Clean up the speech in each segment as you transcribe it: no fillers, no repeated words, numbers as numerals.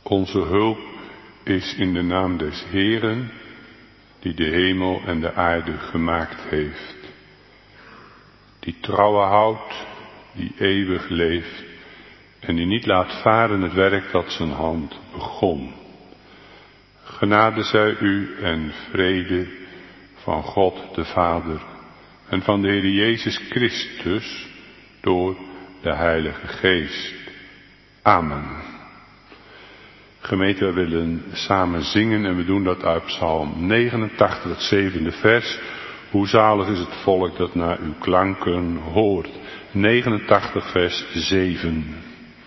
Onze hulp is in de naam des Heeren, die de hemel en de aarde gemaakt heeft. Die trouwe houdt, die eeuwig leeft en die niet laat varen het werk dat zijn hand begon. Genade zij u en vrede van God de Vader en van de Heer Jezus Christus door de Heilige Geest. Amen. Gemeente, we willen samen zingen en we doen dat uit Psalm 89, het 7e vers. Hoe zalig is het volk dat naar uw klanken hoort. 89 vers 7.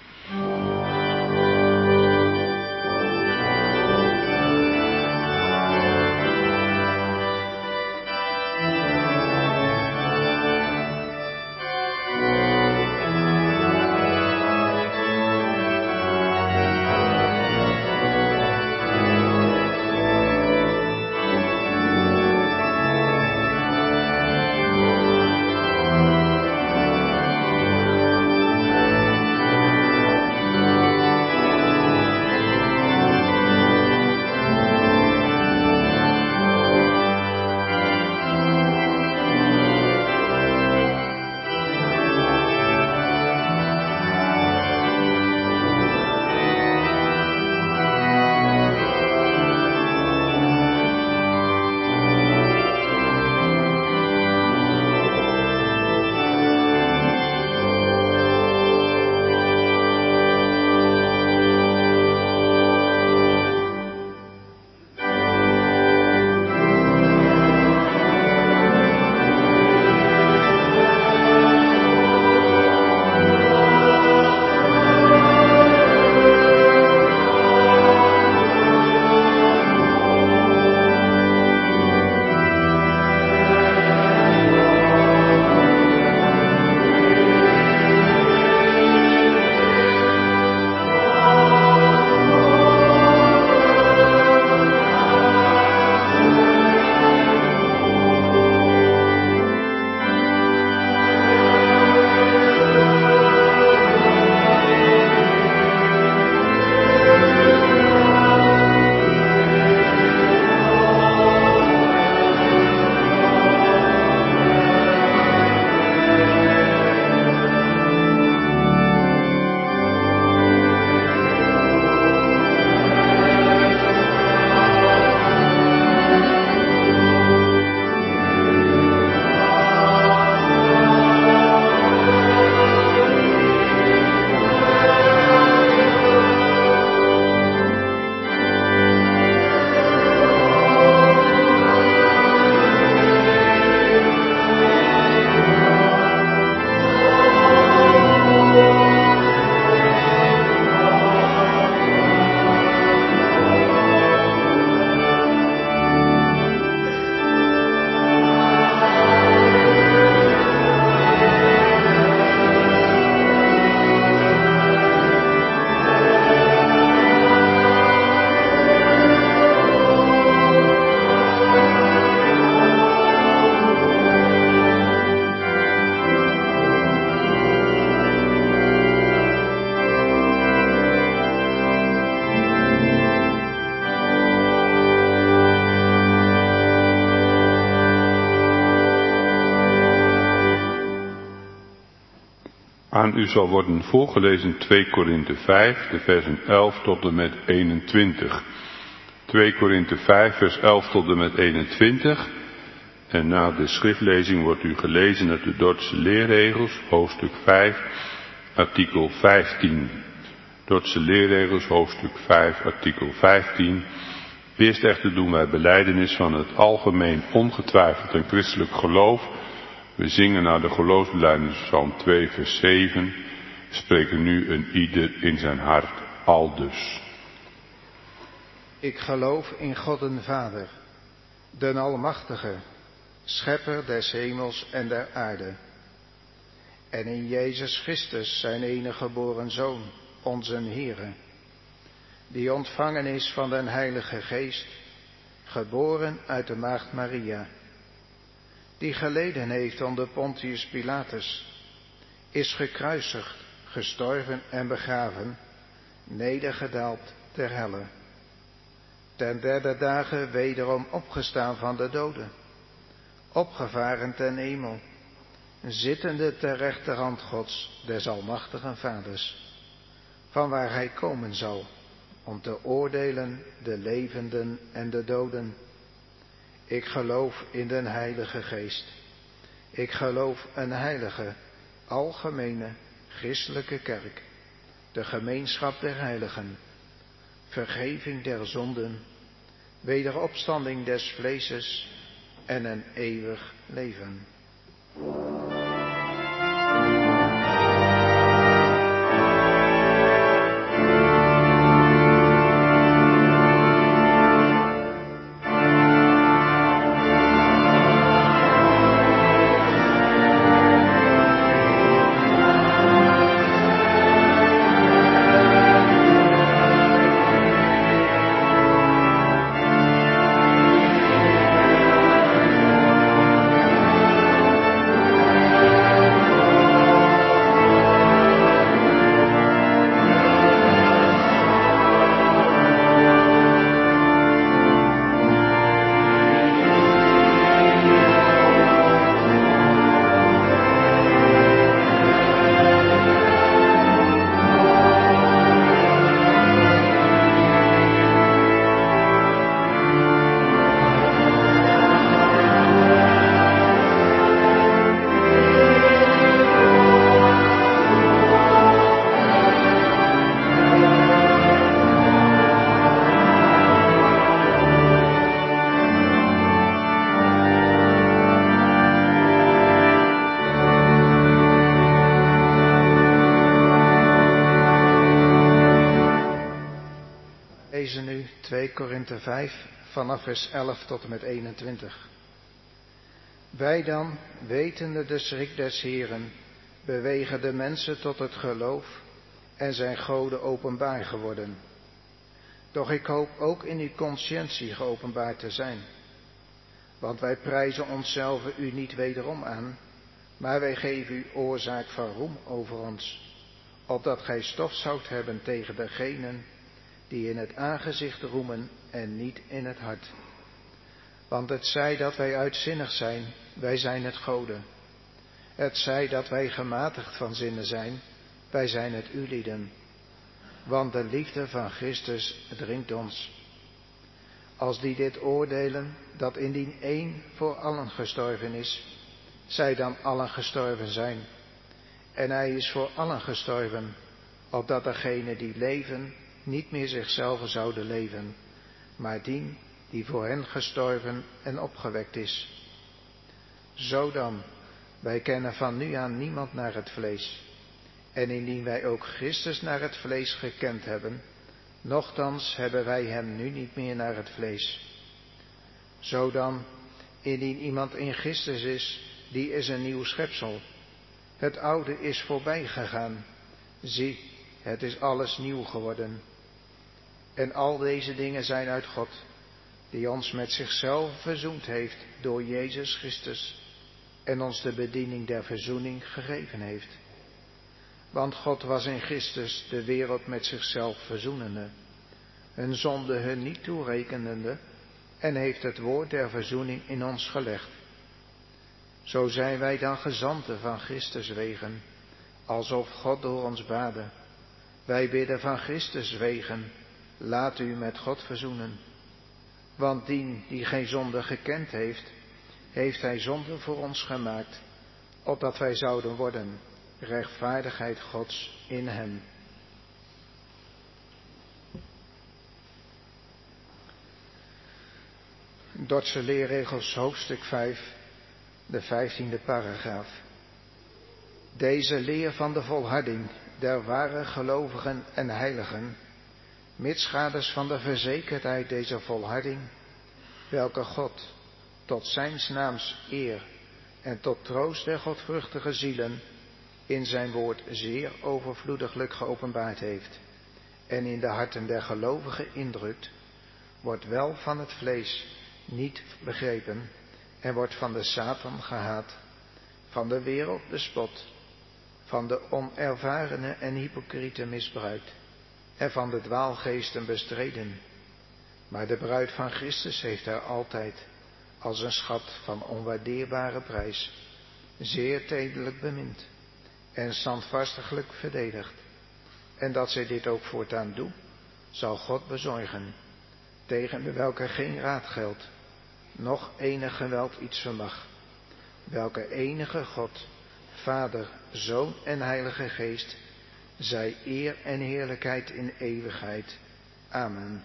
Aan u zal worden voorgelezen 2 Korinthe 5, de versen 11 tot en met 21. 2 Korinthe 5, vers 11 tot en met 21. En na de schriftlezing wordt u gelezen uit de Dordtse leerregels, hoofdstuk 5, artikel 15. Dordtse leerregels, hoofdstuk 5, artikel 15. Eerst echter doen wij belijdenis van het algemeen ongetwijfeld en christelijk geloof. We zingen naar de geloofsbelijdenis Psalm 2 vers 7. Spreken nu een ieder in zijn hart aldus. Ik geloof in God den Vader, den Almachtige, Schepper des hemels en der aarde. En in Jezus Christus, zijn enige geboren Zoon, onze Heere, die ontvangen is van den Heilige Geest, geboren uit de maagd Maria, die geleden heeft onder Pontius Pilatus, is gekruisigd, gestorven en begraven, nedergedaald ter helle. Ten derde dagen wederom opgestaan van de doden, opgevaren ten hemel, zittende ter rechterhand Gods, des almachtigen Vaders, vanwaar hij komen zal, om te oordelen de levenden en de doden. Ik geloof in den Heilige Geest. Ik geloof een heilige, algemene, christelijke kerk, de gemeenschap der heiligen, vergeving der zonden, wederopstanding des vleeses en een eeuwig leven. Lezen nu 2 Korinthe 5 vanaf vers 11 tot en met 21. Wij dan, wetende de schrik des Heren, bewegen de mensen tot het geloof en zijn goden openbaar geworden. Doch ik hoop ook in uw conscientie geopenbaard te zijn. Want wij prijzen onszelf u niet wederom aan, maar wij geven u oorzaak van roem over ons, opdat gij stof zoudt hebben tegen degenen die in het aangezicht roemen en niet in het hart. Want het zij dat wij uitzinnig zijn, wij zijn het goden. Het zij dat wij gematigd van zinnen zijn, wij zijn het ulieden. Want de liefde van Christus dringt ons. Als die dit oordelen, dat indien één voor allen gestorven is, zij dan allen gestorven zijn. En hij is voor allen gestorven, opdat degenen die leven niet meer zichzelf zouden leven, maar dien die voor hen gestorven en opgewekt is. Zo dan, wij kennen van nu aan niemand naar het vlees. En indien wij ook Christus naar het vlees gekend hebben, nochtans hebben wij hem nu niet meer naar het vlees. Zo dan, indien iemand in Christus is, die is een nieuw schepsel. Het oude is voorbij gegaan. Zie, het is alles nieuw geworden. En al deze dingen zijn uit God, die ons met zichzelf verzoend heeft door Jezus Christus en ons de bediening der verzoening gegeven heeft. Want God was in Christus de wereld met zichzelf verzoenende, hun zonde hun niet toerekenende, en heeft het woord der verzoening in ons gelegd. Zo zijn wij dan gezanten van Christus wegen, alsof God door ons baadde. Wij bidden van Christus wegen, laat u met God verzoenen. Want die geen zonde gekend heeft, heeft hij zonde voor ons gemaakt, opdat wij zouden worden rechtvaardigheid Gods in hem. Dordtse leerregels hoofdstuk 5, de 15e paragraaf. Deze leer van de volharding der ware gelovigen en heiligen, mitsgaders van de verzekerdheid deze volharding, welke God tot zijns naams eer en tot troost der godvruchtige zielen in zijn woord zeer overvloediglijk geopenbaard heeft en in de harten der gelovigen indrukt, wordt wel van het vlees niet begrepen en wordt van de Satan gehaat, van de wereld bespot, van de onervarene en hypocriete misbruikt en van de dwaalgeesten bestreden. Maar de bruid van Christus heeft haar altijd als een schat van onwaardeerbare prijs, zeer tederlijk bemind en standvastiglijk verdedigd. En dat zij dit ook voortaan doet, zal God bezorgen, tegen de welke geen raad geldt, noch enig geweld iets vermag, welke enige God, Vader, Zoon en Heilige Geest, zij eer en heerlijkheid in eeuwigheid. Amen.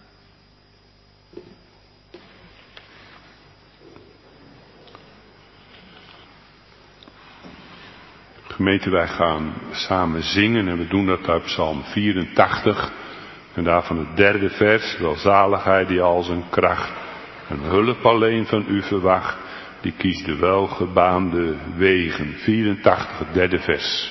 Gemeente, wij gaan samen zingen en we doen dat uit Psalm 84 en daarvan het 3e vers. Welzaligheid die al zijn kracht en hulp alleen van u verwacht, die kiest de welgebaande wegen. 84, het 3e vers.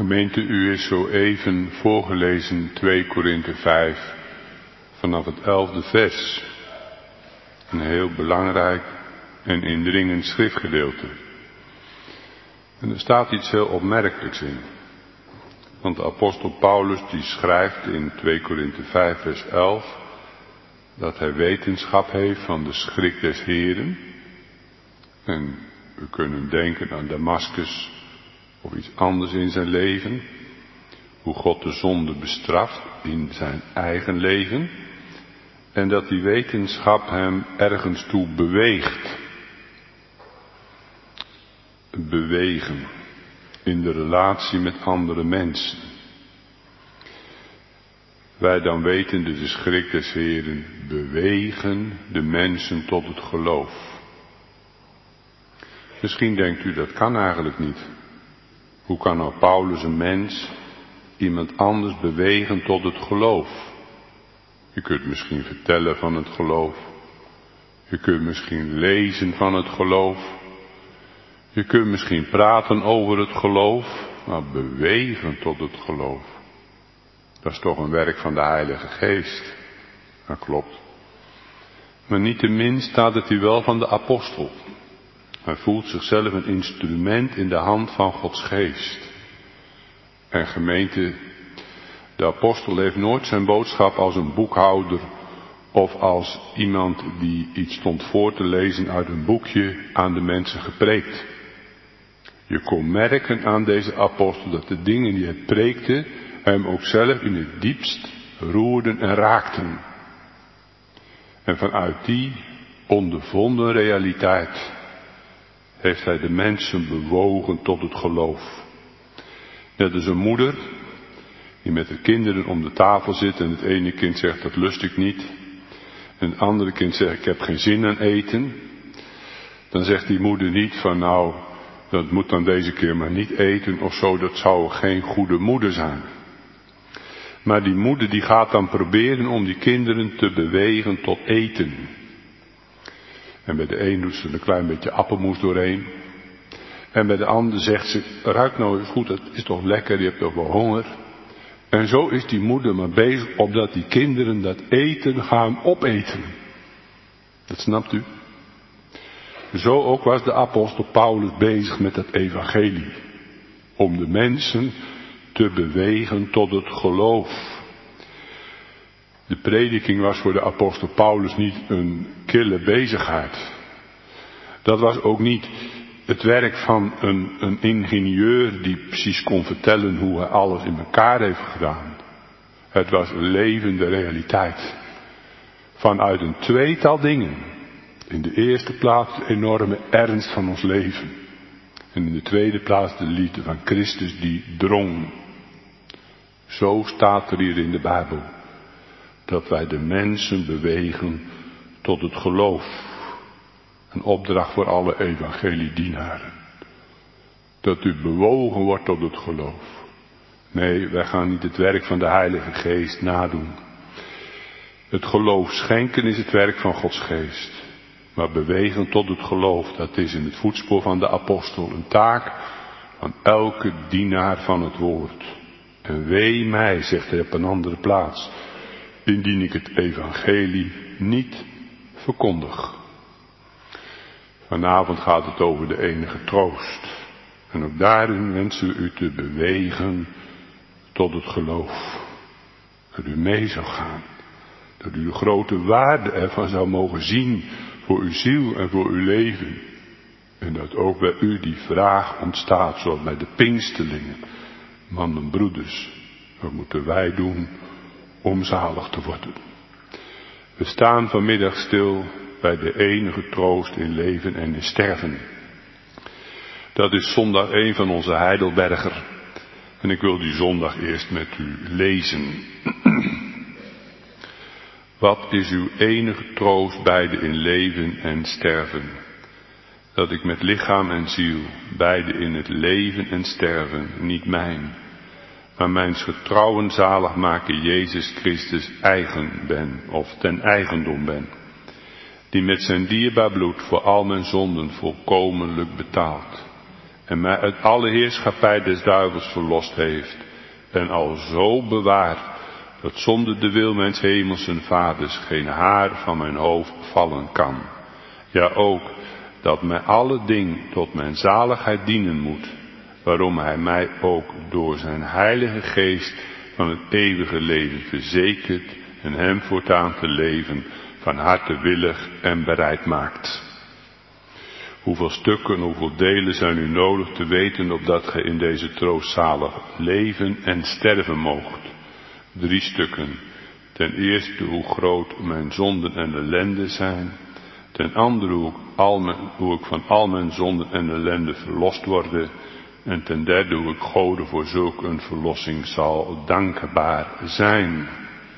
Gemeente, u is zo even voorgelezen 2 Korinthe 5 vanaf het 11e vers. Een heel belangrijk en indringend schriftgedeelte. En er staat iets heel opmerkelijks in. Want de apostel Paulus die schrijft in 2 Korinthe 5 vers 11 dat hij wetenschap heeft van de schrik des Heren. En we kunnen denken aan Damaskus of iets anders in zijn leven. Hoe God de zonde bestraft in zijn eigen leven. En dat die wetenschap hem ergens toe beweegt. Bewegen in de relatie met andere mensen. Wij dan wetende de schrik des Heren bewegen de mensen tot het geloof. Misschien denkt u dat kan eigenlijk niet. Hoe kan nou Paulus een mens iemand anders bewegen tot het geloof? Je kunt misschien vertellen van het geloof. Je kunt misschien lezen van het geloof. Je kunt misschien praten over het geloof. Maar bewegen tot het geloof. Dat is toch een werk van de Heilige Geest. Dat klopt. Maar niettemin staat het hier wel van de apostel. Hij voelt zichzelf een instrument in de hand van Gods Geest. En gemeente, de apostel heeft nooit zijn boodschap als een boekhouder of als iemand die iets stond voor te lezen uit een boekje aan de mensen gepreekt. Je kon merken aan deze apostel dat de dingen die hij preekte hem ook zelf in het diepst roerden en raakten. En vanuit die ondervonden realiteit heeft hij de mensen bewogen tot het geloof. Net als een moeder die met de kinderen om de tafel zit en het ene kind zegt dat lust ik niet. En het andere kind zegt ik heb geen zin aan eten. Dan zegt die moeder niet van nou dat moet dan deze keer maar niet eten of zo, dat zou geen goede moeder zijn. Maar die moeder die gaat dan proberen om die kinderen te bewegen tot eten. En bij de een doet ze een klein beetje appelmoes doorheen. En bij de ander zegt ze, ruik nou eens goed, het is toch lekker, je hebt toch wel honger. En zo is die moeder maar bezig opdat die kinderen dat eten gaan opeten. Dat snapt u? Zo ook was de apostel Paulus bezig met het evangelie. Om de mensen te bewegen tot het geloof. De prediking was voor de apostel Paulus niet een kille bezigheid. Dat was ook niet het werk van een ingenieur die precies kon vertellen hoe hij alles in elkaar heeft gedaan. Het was een levende realiteit. Vanuit een tweetal dingen. In de eerste plaats de enorme ernst van ons leven. En in de tweede plaats de liefde van Christus die drong. Zo staat er hier in de Bijbel. Dat wij de mensen bewegen tot het geloof. Een opdracht voor alle evangeliedienaren. Dat u bewogen wordt tot het geloof. Nee, wij gaan niet het werk van de Heilige Geest nadoen. Het geloof schenken is het werk van Gods Geest. Maar bewegen tot het geloof, dat is in het voetspoor van de apostel een taak van elke dienaar van het woord. En wee mij, zegt hij op een andere plaats, indien ik het evangelie niet verkondig. Vanavond gaat het over de enige troost. En ook daarin wensen we u te bewegen tot het geloof. Dat u mee zou gaan. Dat u de grote waarde ervan zou mogen zien voor uw ziel en voor uw leven. En dat ook bij u die vraag ontstaat, zoals bij de Pinksterlingen. Mannen en broeders, wat moeten wij doen om zalig te worden? We staan vanmiddag stil bij de enige troost in leven en in sterven. Dat is zondag 1 van onze Heidelberger. En ik wil die zondag eerst met u lezen. Wat is uw enige troost beide in leven en sterven? Dat ik met lichaam en ziel, beide in het leven en sterven, niet mijn, maar mijns getrouwen zalig maken Jezus Christus eigen ben, of ten eigendom ben, die met zijn dierbaar bloed voor al mijn zonden volkomenlijk betaalt, en mij uit alle heerschappij des duivels verlost heeft en al zo bewaart dat zonder de wil mijns hemelsen vaders geen haar van mijn hoofd vallen kan. Ja ook dat mij alle ding tot mijn zaligheid dienen moet, waarom hij mij ook door zijn heilige geest van het eeuwige leven verzekert en hem voortaan te leven van harte willig en bereid maakt. Hoeveel stukken, hoeveel delen zijn u nodig te weten, opdat gij in deze troost zalig leven en sterven moogt? 3 stukken. Ten eerste hoe groot mijn zonden en ellende zijn. Ten andere hoe ik van al mijn zonden en ellende verlost worde. En ten derde hoe ik Gode voor zulk een verlossing zal dankbaar zijn.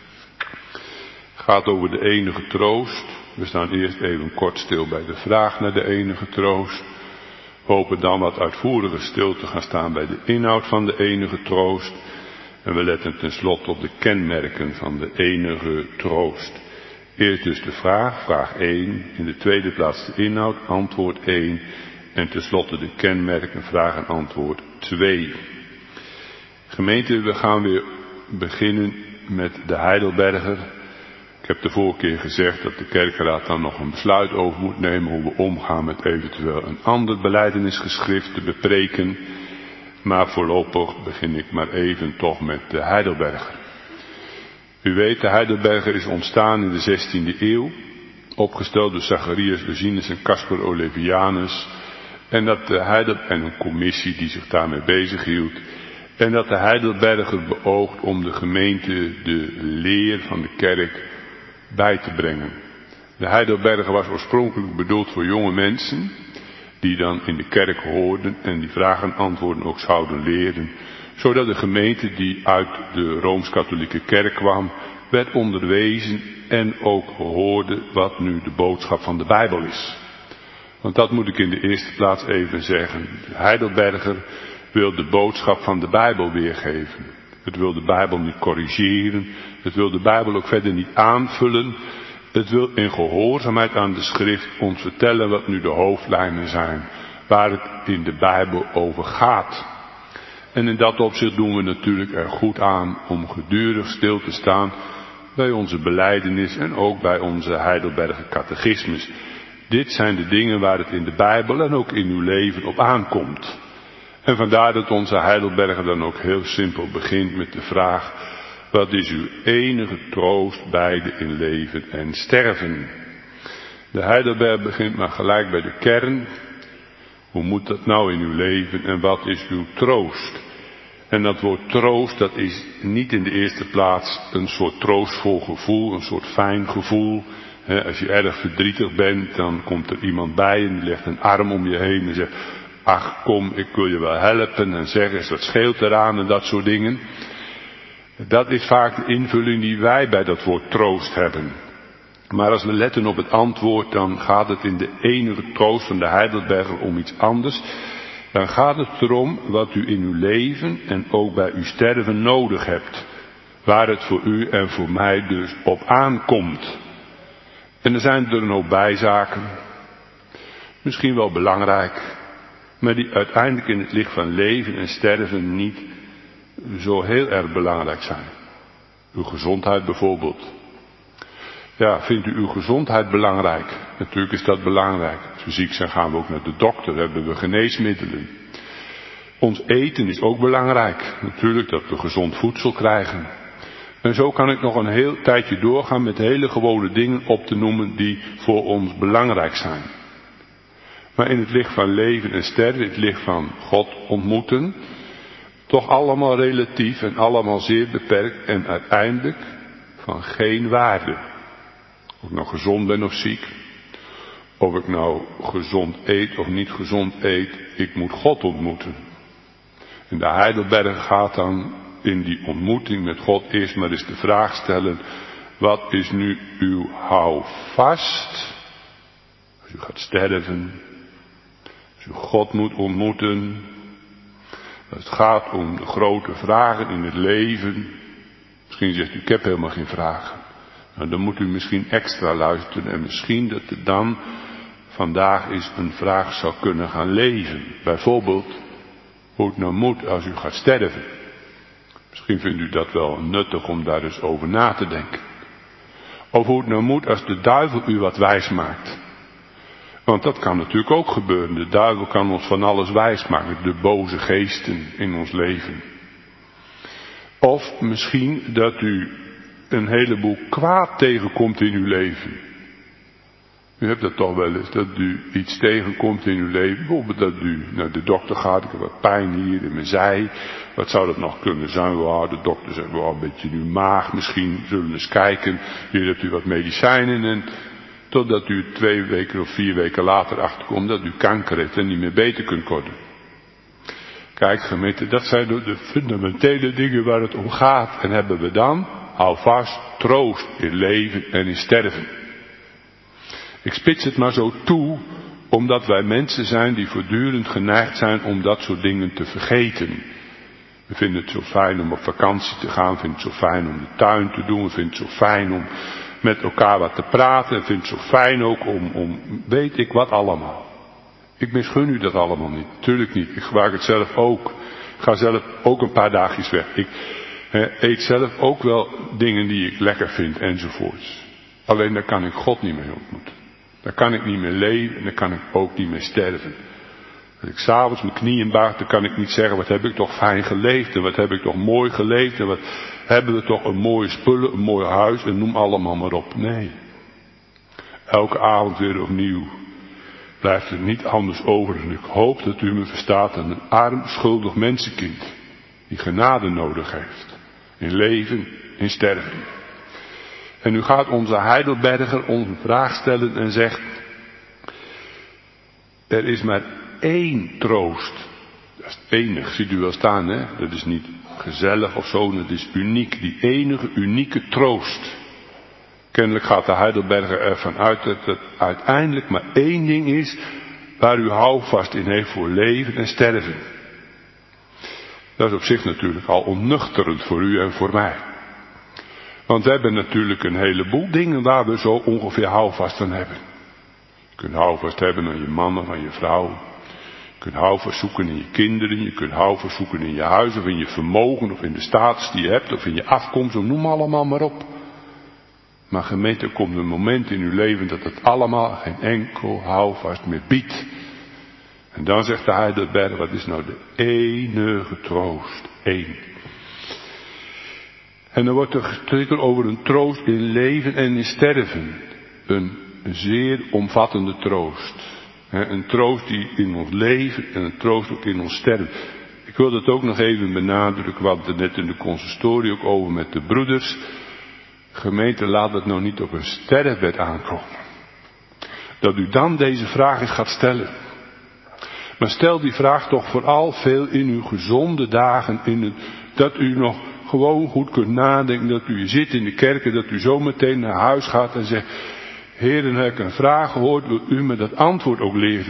Het gaat over de enige troost. We staan eerst even kort stil bij de vraag naar de enige troost. We hopen dan wat uitvoeriger stil te gaan staan bij de inhoud van de enige troost. En we letten tenslotte op de kenmerken van de enige troost. Eerst dus de vraag 1. In de tweede plaats de inhoud, antwoord 1. En tenslotte de kenmerken, vraag en antwoord 2. Gemeente, we gaan weer beginnen met de Heidelberger. Ik heb de vorige keer gezegd dat de kerkenraad dan nog een besluit over moet nemen hoe we omgaan met eventueel een ander belijdenisgeschrift te bepreken. Maar voorlopig begin ik maar even toch met de Heidelberger. U weet, de Heidelberger is ontstaan in de 16e eeuw, opgesteld door Zacharias Ursinus en Caspar Olevianus, en een commissie die zich daarmee bezighield. En dat de Heidelberger beoogt om de gemeente de leer van de kerk bij te brengen. De Heidelberger was oorspronkelijk bedoeld voor jonge mensen, die dan in de kerk hoorden en die vragen en antwoorden ook zouden leren, zodat de gemeente die uit de Rooms-Katholieke kerk kwam, werd onderwezen en ook hoorde wat nu de boodschap van de Bijbel is. Want dat moet ik in de eerste plaats even zeggen. De Heidelberger wil de boodschap van de Bijbel weergeven. Het wil de Bijbel niet corrigeren. Het wil de Bijbel ook verder niet aanvullen. Het wil in gehoorzaamheid aan de schrift ons vertellen wat nu de hoofdlijnen zijn. Waar het in de Bijbel over gaat. En in dat opzicht doen we natuurlijk er goed aan om gedurig stil te staan bij onze belijdenis en ook bij onze Heidelberger catechismus. Dit zijn de dingen waar het in de Bijbel en ook in uw leven op aankomt. En vandaar dat onze Heidelberger dan ook heel simpel begint met de vraag: wat is uw enige troost beide in leven en sterven? De Heidelberger begint maar gelijk bij de kern. Hoe moet dat nou in uw leven en wat is uw troost? En dat woord troost, dat is niet in de eerste plaats een soort troostvol gevoel, een soort fijn gevoel. Als je erg verdrietig bent, dan komt er iemand bij en die legt een arm om je heen en zegt: ach kom, ik wil je wel helpen, en zeg eens, wat scheelt eraan en dat soort dingen. Dat is vaak de invulling die wij bij dat woord troost hebben. Maar als we letten op het antwoord, dan gaat het in de enige troost van de Heidelberger om iets anders. Dan gaat het erom wat u in uw leven en ook bij uw sterven nodig hebt. Waar het voor u en voor mij dus op aankomt. En er zijn er een hoop bijzaken. Misschien wel belangrijk. Maar die uiteindelijk in het licht van leven en sterven niet zo heel erg belangrijk zijn. Uw gezondheid bijvoorbeeld. Ja, vindt u uw gezondheid belangrijk? Natuurlijk is dat belangrijk. Als we ziek zijn gaan we ook naar de dokter, hebben we geneesmiddelen. Ons eten is ook belangrijk. Natuurlijk dat we gezond voedsel krijgen. En zo kan ik nog een heel tijdje doorgaan met hele gewone dingen op te noemen die voor ons belangrijk zijn. Maar in het licht van leven en sterven, in het licht van God ontmoeten, toch allemaal relatief en allemaal zeer beperkt en uiteindelijk van geen waarde. Of ik nou gezond ben of ziek, of ik nou gezond eet of niet gezond eet, ik moet God ontmoeten. En de Heidelberger gaat dan in die ontmoeting met God eerst maar eens de vraag stellen: wat is nu uw houvast? Als u gaat sterven, als u God moet ontmoeten, het gaat om de grote vragen in het leven. Misschien zegt u: ik heb helemaal geen vragen. Nou, dan moet u misschien extra luisteren en misschien dat er dan vandaag eens een vraag zou kunnen gaan leven. Bijvoorbeeld, hoe het nou moet als u gaat sterven. Misschien vindt u dat wel nuttig om daar eens over na te denken. Of hoe het nou moet als de duivel u wat wijs maakt. Want dat kan natuurlijk ook gebeuren. De duivel kan ons van alles wijs maken. De boze geesten in ons leven. Of misschien dat u een heleboel kwaad tegenkomt in uw leven. U hebt dat toch wel eens, dat u iets tegenkomt in uw leven. Bijvoorbeeld dat u naar de dokter gaat. Ik heb wat pijn hier in mijn zij. Wat zou dat nog kunnen zijn? De dokter zegt wel een beetje in uw maag. Misschien zullen we eens kijken. Hier hebt u wat medicijnen. En totdat u 2 weken of 4 weken later achterkomt dat u kanker heeft en niet meer beter kunt worden. Kijk gemeente, dat zijn de fundamentele dingen waar het om gaat. En hebben we dan, hou vast, troost in leven en in sterven. Ik spits het maar zo toe, omdat wij mensen zijn die voortdurend geneigd zijn om dat soort dingen te vergeten. We vinden het zo fijn om op vakantie te gaan, we vinden het zo fijn om de tuin te doen, we vinden het zo fijn om met elkaar wat te praten, we vinden het zo fijn ook om weet ik wat allemaal. Ik misgun u dat allemaal niet, natuurlijk niet. Ik gebruik het zelf ook. Ik ga zelf ook een paar dagjes weg. Ik eet zelf ook wel dingen die ik lekker vind enzovoorts. Alleen daar kan ik God niet mee ontmoeten. Daar kan ik niet meer leven en daar kan ik ook niet meer sterven. Als ik s'avonds mijn knieën buig, dan kan ik niet zeggen, wat heb ik toch fijn geleefd en wat heb ik toch mooi geleefd en wat hebben we toch een mooie spullen, een mooi huis en noem allemaal maar op. Nee. Elke avond weer opnieuw blijft er niet anders over en ik hoop dat u me verstaat dan een arm, schuldig mensenkind die genade nodig heeft. In leven, in sterven. En nu gaat onze Heidelberger ons een vraag stellen en zegt, er is maar 1 troost. Dat is het enige, ziet u wel staan, hè? Dat is niet gezellig of zo, dat is uniek. Die enige, unieke troost. Kennelijk gaat de Heidelberger ervan uit dat het uiteindelijk maar 1 ding is waar u houvast in heeft voor leven en sterven. Dat is op zich natuurlijk al onnuchterend voor u en voor mij. Want we hebben natuurlijk een heleboel dingen waar we zo ongeveer houvast aan hebben. Je kunt houvast hebben aan je man of aan je vrouw. Je kunt houvast zoeken in je kinderen. Je kunt houvast zoeken in je huis of in je vermogen of in de status die je hebt of in je afkomst. Of noem allemaal maar op. Maar gemeente, er komt een moment in uw leven dat het allemaal geen enkel houvast meer biedt. En dan zegt de Heidelberg, wat is nou de enige troost? 1. En dan wordt er gesproken over een troost in leven en in sterven. Een zeer omvattende troost. Een troost die in ons leven en een troost ook in ons sterven. Ik wil dat ook nog even benadrukken, we hadden het net in de consistorie ook over met de broeders. Gemeente, laat het nou niet op een sterfbed aankomen. Dat u dan deze vraag eens gaat stellen. Maar stel die vraag toch vooral veel in uw gezonde dagen, dat u nog gewoon goed kunt nadenken, dat u zit in de kerk en dat u zo meteen naar huis gaat en zegt, Heer, heb ik een vraag gehoord, wil u me dat antwoord ook leren?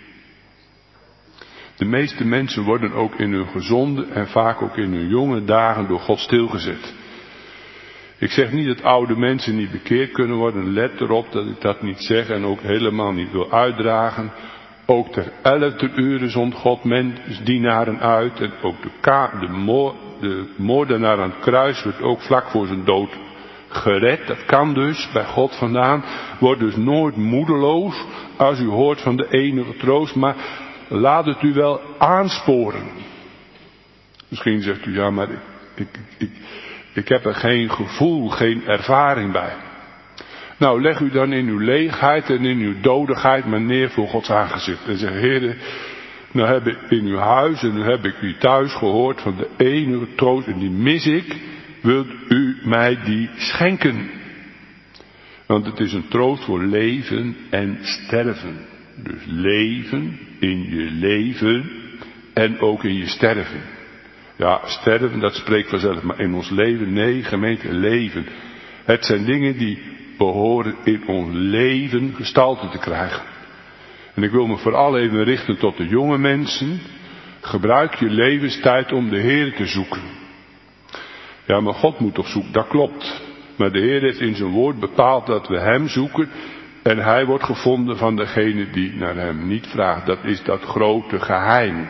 De meeste mensen worden ook in hun gezonde en vaak ook in hun jonge dagen door God stilgezet. Ik zeg niet dat oude mensen niet bekeerd kunnen worden, let erop dat ik dat niet zeg en ook helemaal niet wil uitdragen. Ook ter 11e uur zond God mensdienaren uit en ook de moordenaar aan het kruis werd ook vlak voor zijn dood gered. Dat kan dus bij God vandaan. Word dus nooit moedeloos als u hoort van de enige troost, maar laat het u wel aansporen. Misschien zegt u, ja, maar ik heb er geen gevoel, geen ervaring bij. Nou, leg u dan in uw leegheid en in uw dodigheid maar neer voor Gods aangezicht. En zeg, Heer, nou heb ik in uw huis en nu heb ik u thuis gehoord van de enige troost en die mis ik. Wilt u mij die schenken? Want het is een troost voor leven en sterven. Dus leven in je leven en ook in je sterven. Ja, sterven, dat spreekt vanzelf, maar in ons leven, nee, gemeente, leven. Het zijn dingen die behoren in ons leven gestalte te krijgen. En ik wil me vooral even richten tot de jonge mensen. Gebruik je levenstijd om de Heer te zoeken. Ja, maar God moet op zoek, dat klopt. Maar de Heer heeft in zijn woord bepaald dat we Hem zoeken En hij wordt gevonden van degene die naar hem niet vraagt. Dat is dat grote geheim.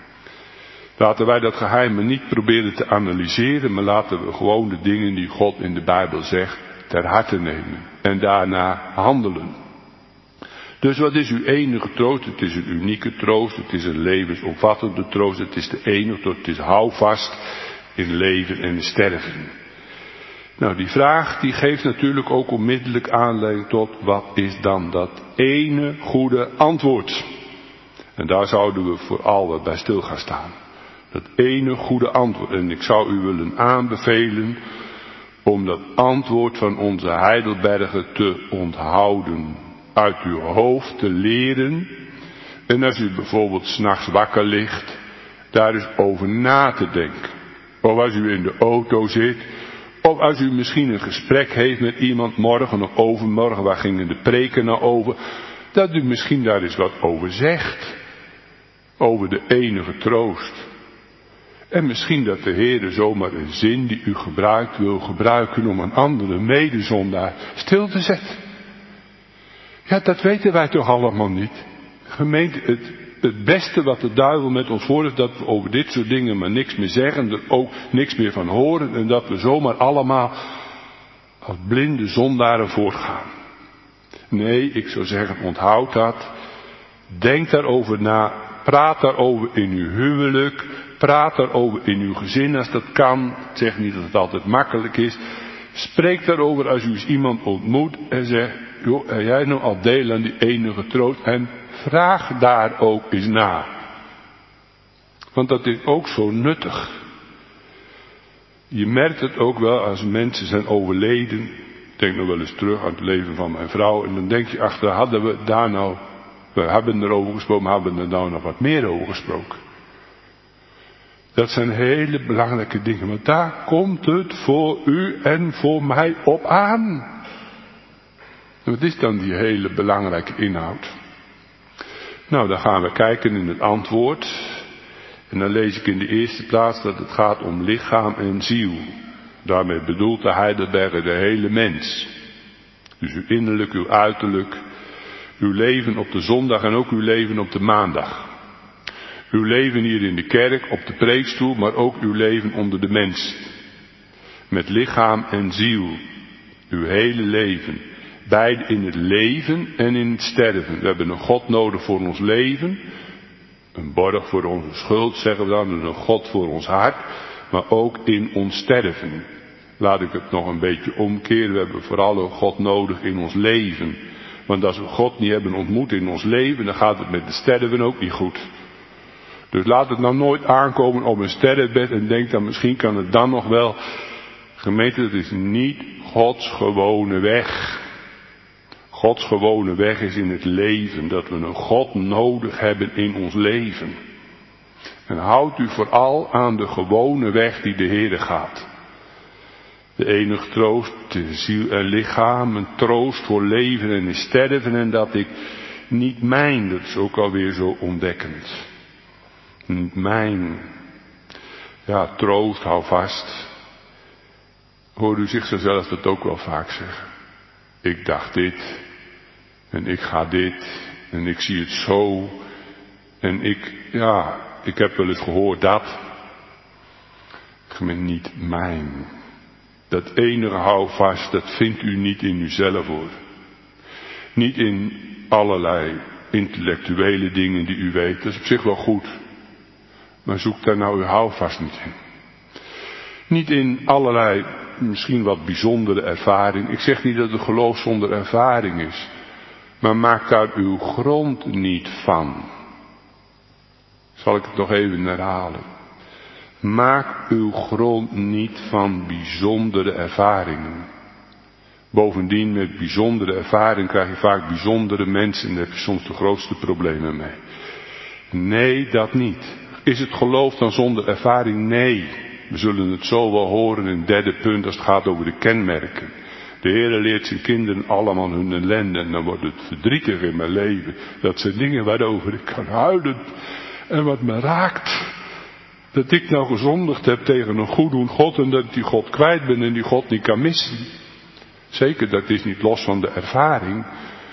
Laten wij dat geheim niet proberen te analyseren, maar laten we gewoon de dingen die God in de Bijbel zegt ter harte nemen. En daarna handelen. Dus wat is uw enige troost? Het is een unieke troost, het is een levensomvattende troost, het is de enige troost, het is houvast in leven en in sterven. Nou, die vraag die geeft natuurlijk ook onmiddellijk aanleiding tot wat is dan dat ene goede antwoord? En daar zouden we vooral bij stil gaan staan. Dat ene goede antwoord. En ik zou u willen aanbevelen om dat antwoord van onze Heidelbergen te onthouden. Uit uw hoofd te leren. En als u bijvoorbeeld 's nachts wakker ligt, daar eens over na te denken. Of als u in de auto zit. Of als u misschien een gesprek heeft met iemand morgen of overmorgen, waar gingen de preken nou over. Dat u misschien daar eens wat over zegt. Over de enige troost. En misschien dat de Heer zomaar een zin die u gebruikt wil gebruiken om een andere medezondaar stil te zetten. Ja, dat weten wij toch allemaal niet. Gemeente, het beste wat de duivel met ons voor is, dat we over dit soort dingen maar niks meer zeggen, er ook niks meer van horen en dat we zomaar allemaal als blinde zondaren voortgaan. Nee, ik zou zeggen, onthoud dat. Denk daarover na. Praat daarover in uw huwelijk. Praat daarover in uw gezin als dat kan. Ik zeg niet dat het altijd makkelijk is. Spreek daarover als u eens iemand ontmoet en zegt, joh, heb jij nou al deel aan die enige troost? En vraag daar ook eens na. Want dat is ook zo nuttig. Je merkt het ook wel als mensen zijn overleden. Ik denk nog wel eens terug aan het leven van mijn vrouw. En dan denk je achter, hadden we daar nou, we hebben erover gesproken, maar hebben we er nou nog wat meer over gesproken? Dat zijn hele belangrijke dingen. Want daar komt het voor u en voor mij op aan. En wat is dan die hele belangrijke inhoud? Nou, dan gaan we kijken in het antwoord. En dan lees ik in de eerste plaats dat het gaat om lichaam en ziel. Daarmee bedoelt de Heidelberger de hele mens. Dus uw innerlijk, uw uiterlijk, uw leven op de zondag en ook uw leven op de maandag. Uw leven hier in de kerk, op de preekstoel, maar ook uw leven onder de mens. Met lichaam en ziel. Uw hele leven. Beide in het leven en in het sterven. We hebben een God nodig voor ons leven. Een borg voor onze schuld, zeggen we dan. En een God voor ons hart. Maar ook in ons sterven. Laat ik het nog een beetje omkeren. We hebben vooral een God nodig in ons leven. Want als we God niet hebben ontmoet in ons leven, dan gaat het met de sterven ook niet goed. Dus laat het nou nooit aankomen op een sterrenbed en denk dan misschien kan het dan nog wel. Gemeente, dat is niet Gods gewone weg. Gods gewone weg is in het leven, dat we een God nodig hebben in ons leven. En houd u vooral aan de gewone weg die de Heere gaat. De enige troost, de ziel en lichaam, een troost voor leven en sterven en dat ik niet mijn, dat is ook alweer zo ontdekkend. Niet mijn, ja, troost, hou vast. Hoor u zichzelf dat ook wel vaak zeggen. Ik dacht dit, en ik ga dit, en ik zie het zo, en ik heb wel eens gehoord dat. Gemeente, niet mijn. Dat enige houvast, dat vindt u niet in uzelf hoor. Niet in allerlei intellectuele dingen die u weet, dat is op zich wel goed. Maar zoek daar nou uw houvast niet in. Niet in allerlei, misschien wat bijzondere ervaring. Ik zeg niet dat het geloof zonder ervaring is. Maar maak daar uw grond niet van. Zal ik het nog even herhalen. Maak uw grond niet van bijzondere ervaringen. Bovendien met bijzondere ervaring krijg je vaak bijzondere mensen en daar heb je soms de grootste problemen mee. Nee, dat niet. Is het geloof dan zonder ervaring? Nee. We zullen het zo wel horen in het derde punt als het gaat over de kenmerken. De Heere leert zijn kinderen allemaal hun ellende en dan wordt het verdrietig in mijn leven. Dat zijn dingen waarover ik kan huilen en wat me raakt. Dat ik nou gezondigd heb tegen een goeddoen God en dat ik die God kwijt ben en die God niet kan missen. Zeker, dat is niet los van de ervaring.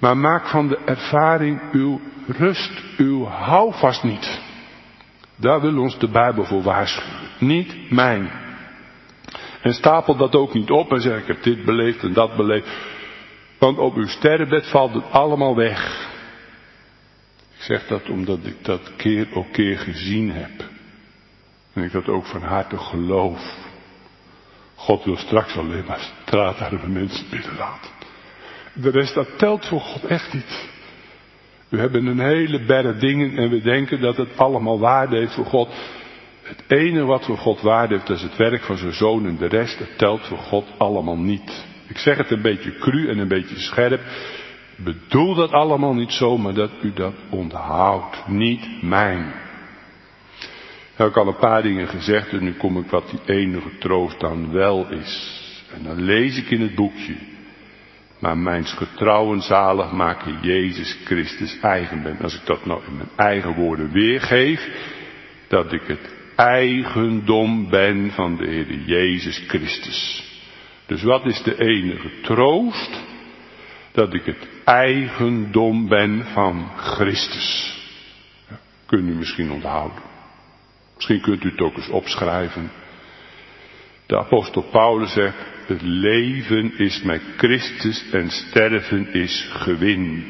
Maar maak van de ervaring uw rust, uw houvast niet. Daar wil ons de Bijbel voor waarschuwen. Niet mijn. En stapel dat ook niet op en zeg ik heb dit beleefd en dat beleefd. Want op uw sterrenbed valt het allemaal weg. Ik zeg dat omdat ik dat keer op keer gezien heb. En ik dat ook van harte geloof. God wil straks alleen maar straatarme mensen binnenlaten. De rest, dat telt voor God echt niet. We hebben een hele berg dingen en we denken dat het allemaal waarde heeft voor God. Het enige wat voor God waarde heeft, dat is het werk van zijn zoon en de rest, dat telt voor God allemaal niet. Ik zeg het een beetje cru en een beetje scherp. Ik bedoel dat allemaal niet zo, maar dat u dat onthoudt. Niet mijn. Nou, ik had al een paar dingen gezegd en nu kom ik wat die enige troost dan wel is. En dan lees ik in het boekje. Maar mijns getrouwen zalig maken Jezus Christus eigen ben. Als ik dat nou in mijn eigen woorden weergeef, dat ik het eigendom ben van de Heer Jezus Christus. Dus wat is de enige troost? Dat ik het eigendom ben van Christus. Ja, kunt u misschien onthouden. Misschien kunt u het ook eens opschrijven. De apostel Paulus zegt, het leven is met Christus en sterven is gewin.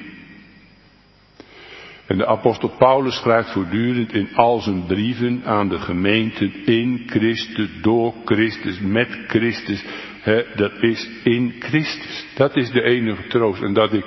En de apostel Paulus schrijft voortdurend in al zijn brieven aan de gemeenten in Christus, door Christus, met Christus. Dat is in Christus. Dat is de enige troost. En dat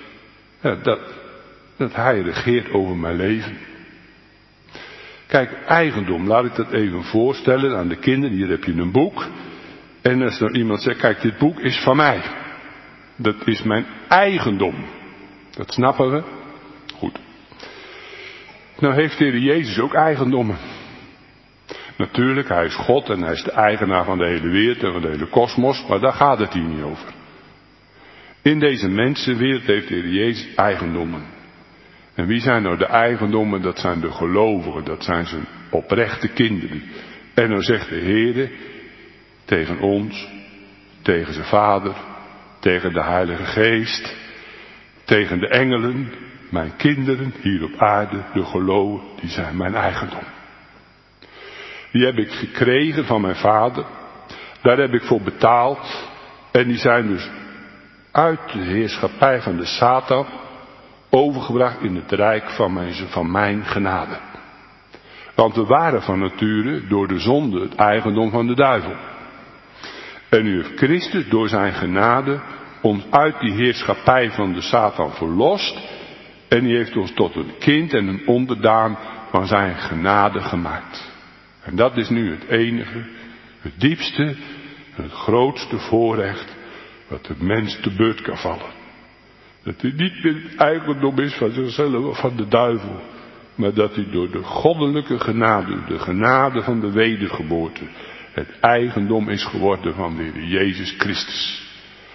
hij regeert over mijn leven. Kijk, eigendom, laat ik dat even voorstellen aan de kinderen. Hier heb je een boek. En als er iemand zegt, kijk, dit boek is van mij. Dat is mijn eigendom. Dat snappen we? Goed. Nou heeft de Heer Jezus ook eigendommen. Natuurlijk, hij is God en hij is de eigenaar van de hele wereld en van de hele kosmos, maar daar gaat het hier niet over. In deze mensenwereld heeft de Heer Jezus eigendommen. En wie zijn nou de eigendommen? Dat zijn de gelovigen, dat zijn zijn oprechte kinderen. En dan zegt de Heer tegen ons, tegen zijn Vader, tegen de Heilige Geest, tegen de engelen, mijn kinderen hier op aarde, de gelovigen, die zijn mijn eigendom. Die heb ik gekregen van mijn Vader, daar heb ik voor betaald en die zijn dus uit de heerschappij van de Satan overgebracht in het rijk van mijn genade. Want we waren van nature door de zonde het eigendom van de duivel. En nu heeft Christus door zijn genade ons uit die heerschappij van de Satan verlost. En die heeft ons tot een kind en een onderdaan van zijn genade gemaakt. En dat is nu het enige, het diepste en het grootste voorrecht wat de mens te beurt kan vallen. Dat hij niet meer het eigendom is van zichzelf of van de duivel. Maar dat hij door de goddelijke genade, de genade van de wedergeboorte, het eigendom is geworden van de Heer Jezus Christus.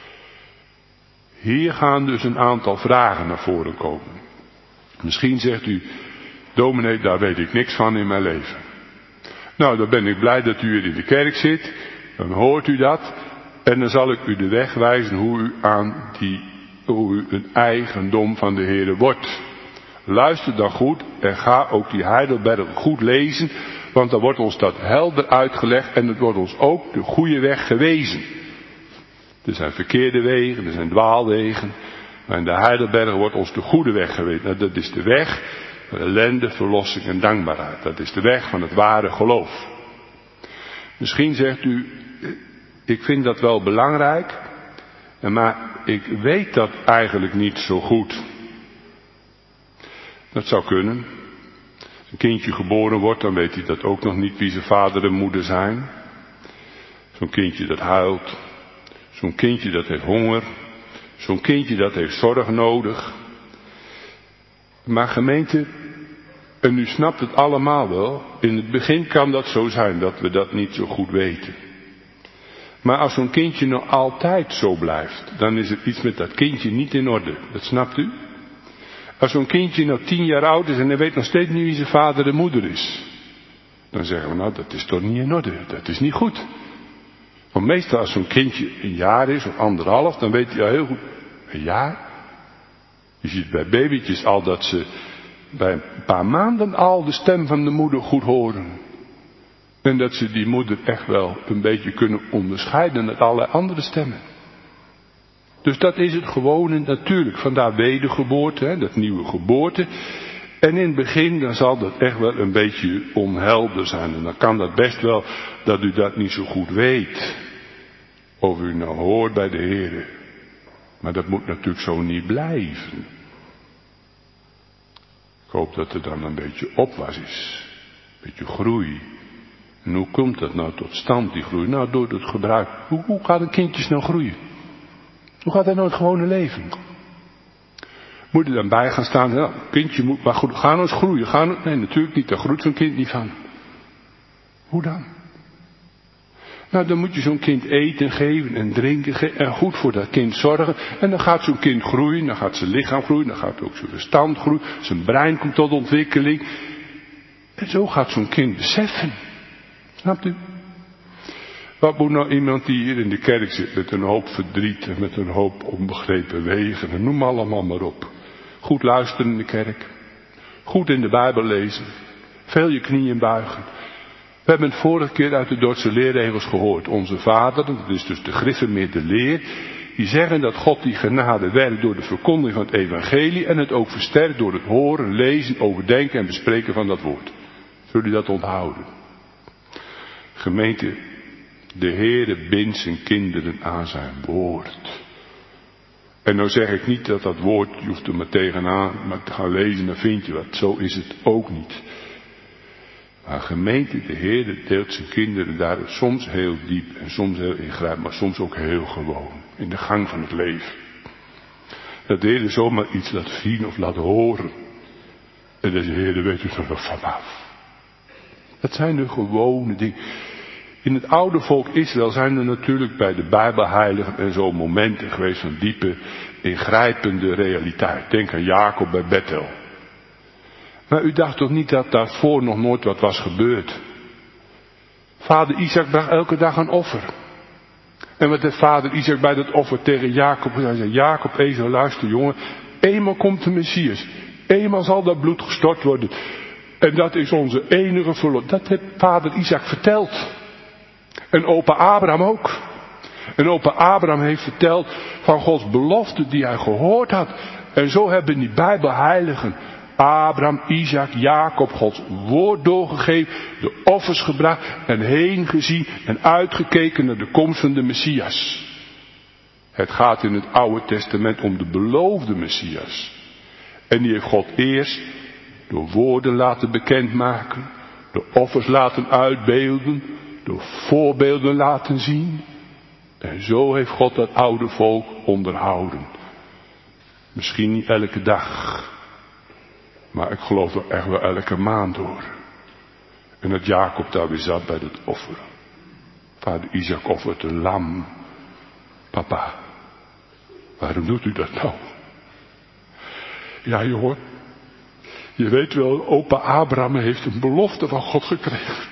Hier gaan dus een aantal vragen naar voren komen. Misschien zegt u, dominee, daar weet ik niks van in mijn leven. Nou, dan ben ik blij dat u hier in de kerk zit. Dan hoort u dat. En dan zal ik u de weg wijzen hoe u een eigendom van de Heer wordt. Luister dan goed en ga ook die Heidelberg goed lezen. Want dan wordt ons dat helder uitgelegd en het wordt ons ook de goede weg gewezen. Er zijn verkeerde wegen, er zijn dwaalwegen. Maar in de Heidelberg wordt ons de goede weg gewezen. Nou, dat is de weg van ellende, verlossing en dankbaarheid. Dat is de weg van het ware geloof. Misschien zegt u, ik vind dat wel belangrijk. Maar ik weet dat eigenlijk niet zo goed. Dat zou kunnen. Als een kindje geboren wordt, dan weet hij dat ook nog niet wie zijn vader en moeder zijn. Zo'n kindje dat huilt. Zo'n kindje dat heeft honger. Zo'n kindje dat heeft zorg nodig. Maar gemeente, en u snapt het allemaal wel, in het begin kan dat zo zijn dat we dat niet zo goed weten. Maar als zo'n kindje nou altijd zo blijft, dan is er iets met dat kindje niet in orde. Dat snapt u? Als zo'n kindje nou 10 jaar oud is en hij weet nog steeds niet wie zijn vader en moeder is. Dan zeggen we, nou dat is toch niet in orde, dat is niet goed. Want meestal als zo'n kindje 1 jaar is of 1,5, dan weet hij al heel goed, 1 jaar? Je ziet bij babytjes al dat ze bij een paar maanden al de stem van de moeder goed horen. En dat ze die moeder echt wel een beetje kunnen onderscheiden uit allerlei andere stemmen. Dus dat is het gewone natuurlijk. Vandaar wedergeboorte, dat nieuwe geboorte. En in het begin dan zal dat echt wel een beetje onhelder zijn. En dan kan dat best wel dat u dat niet zo goed weet. Of u nou hoort bij de Heer. Maar dat moet natuurlijk zo niet blijven. Ik hoop dat er dan een beetje opwas is. Een beetje groei. En hoe komt dat nou tot stand, die groei? Nou, door het gebruik. Hoe gaat een kindje nou groeien? Hoe gaat hij nou het gewone leven? Moet er dan bij gaan staan, ja, kindje moet, maar goed, ga nou eens groeien. Nee, natuurlijk niet, daar groeit zo'n kind niet van. Hoe dan? Nou, dan moet je zo'n kind eten geven en drinken geven en goed voor dat kind zorgen. En dan gaat zo'n kind groeien, dan gaat zijn lichaam groeien, dan gaat ook zijn verstand groeien. Zijn brein komt tot ontwikkeling. En zo gaat zo'n kind beseffen. Snapt u? Wat moet nou iemand die hier in de kerk zit met een hoop verdriet en met een hoop onbegrepen wegen en noem allemaal maar op. Goed luisteren in de kerk. Goed in de Bijbel lezen. Veel je knieën buigen. We hebben het vorige keer uit de Dordtse leerregels gehoord. Onze vaderen, dat is dus de gereformeerde leer, die zeggen dat God die genade werkt door de verkondiging van het evangelie en het ook versterkt door het horen, lezen, overdenken en bespreken van dat woord. Zullen jullie dat onthouden? Gemeente, de Heere bindt zijn kinderen aan zijn woord. En nou zeg ik niet dat dat woord, je hoeft er maar tegenaan, maar te gaan lezen, dan vind je wat. Zo is het ook niet. Maar gemeente, de Heere deelt zijn kinderen daar soms heel diep en soms heel ingrijpend, maar soms ook heel gewoon. In de gang van het leven. Dat de Heere zomaar iets laat zien of laat horen. En dan zegt de Heere, weet u er nog vanaf. Dat zijn de gewone dingen. In het oude volk Israël zijn er natuurlijk bij de Bijbelheiligen en zo momenten geweest van diepe, ingrijpende realiteit. Denk aan Jacob bij Bethel. Maar u dacht toch niet dat daarvoor nog nooit wat was gebeurd? Vader Isaac bracht elke dag een offer. En wat heeft vader Isaac bij dat offer tegen Jacob gezegd? Hij zei, Jacob, Ezo, luister jongen, eenmaal komt de Messias. Eenmaal zal dat bloed gestort worden. En dat is onze enige verlossing. Dat heeft vader Isaac verteld. En opa Abraham ook. En opa Abraham heeft verteld van Gods belofte die hij gehoord had. En zo hebben die Bijbelheiligen Abraham, Isaac, Jacob Gods woord doorgegeven, de offers gebracht en heen gezien en uitgekeken naar de komst van de Messias. Het gaat in het Oude Testament om de beloofde Messias. En die heeft God eerst door woorden laten bekendmaken, door offers laten uitbeelden, door voorbeelden laten zien. En zo heeft God dat oude volk onderhouden. Misschien niet elke dag, maar ik geloof er echt wel elke maand door. En dat Jacob daar weer zat bij dat offer. Vader Isaac offert een lam. Papa, waarom doet u dat nou? Ja jongen, je weet wel, opa Abraham heeft een belofte van God gekregen.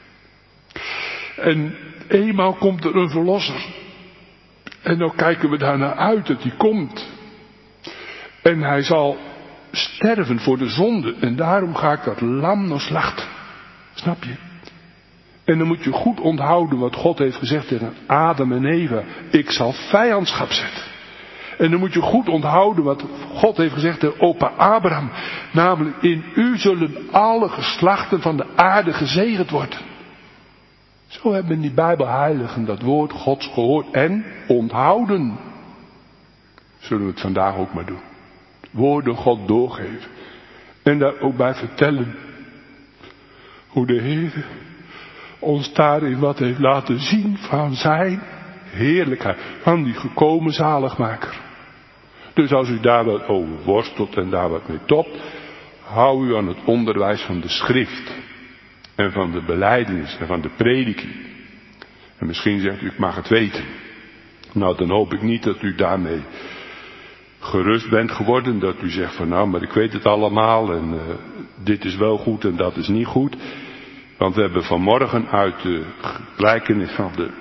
En eenmaal komt er een verlosser. En nou kijken we daar naar uit dat hij komt. En hij zal sterven voor de zonde. En daarom ga ik dat lam nog slachten. Snap je? En dan moet je goed onthouden wat God heeft gezegd tegen Adam en Eva. Ik zal vijandschap zetten. En dan moet je goed onthouden wat God heeft gezegd tegen opa Abraham. Namelijk, in u zullen alle geslachten van de aarde gezegend worden. Zo hebben die Bijbelheiligen dat woord Gods gehoord en onthouden. Zullen we het vandaag ook maar doen. Woorden God doorgeven. En daar ook bij vertellen. Hoe de Heer ons daarin wat heeft laten zien van zijn heerlijkheid. Van die gekomen zaligmaker. Dus als u daar wat over worstelt en daar wat mee topt. Hou u aan het onderwijs van de schrift. En van de belijdenis en van de prediking. En misschien zegt u, ik mag het weten. Nou, dan hoop ik niet dat u daarmee gerust bent geworden. Dat u zegt van nou, maar ik weet het allemaal. En dit is wel goed en dat is niet goed. Want we hebben vanmorgen uit de gelijkenis van de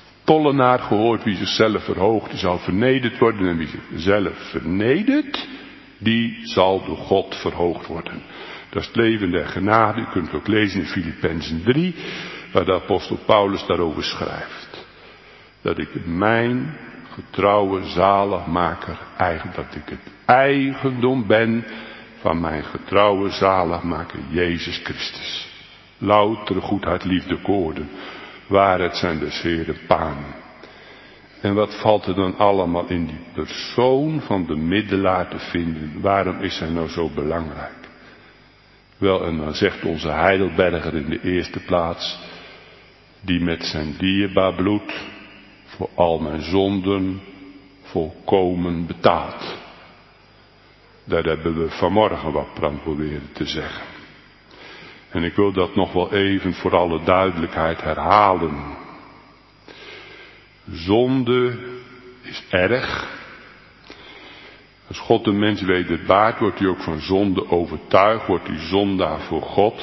tollenaar gehoord. Wie zichzelf verhoogt, die zal vernederd worden. En wie zichzelf vernedert, Die zal door God verhoogd worden. Dat is het leven der genade. U kunt het ook lezen in Filippenzen 3, waar de apostel Paulus daarover schrijft. Dat ik mijn getrouwe zaligmaker eigen, dat ik het eigendom ben van mijn getrouwe zaligmaker Jezus Christus. Loutere goedheid, liefde, koorden. Waarheid zijn des Heeren paan. En wat valt er dan allemaal in die persoon van de middelaar te vinden? Waarom is hij nou zo belangrijk? Wel, en dan zegt onze Heidelberger in de eerste plaats, die met zijn dierbaar bloed voor al mijn zonden volkomen betaalt. Daar hebben we vanmorgen wat aan proberen te zeggen. En ik wil dat nog wel even voor alle duidelijkheid herhalen. Zonde is erg. Als God de mens wederbaart, wordt hij ook van zonde overtuigd, wordt hij zondaar voor God.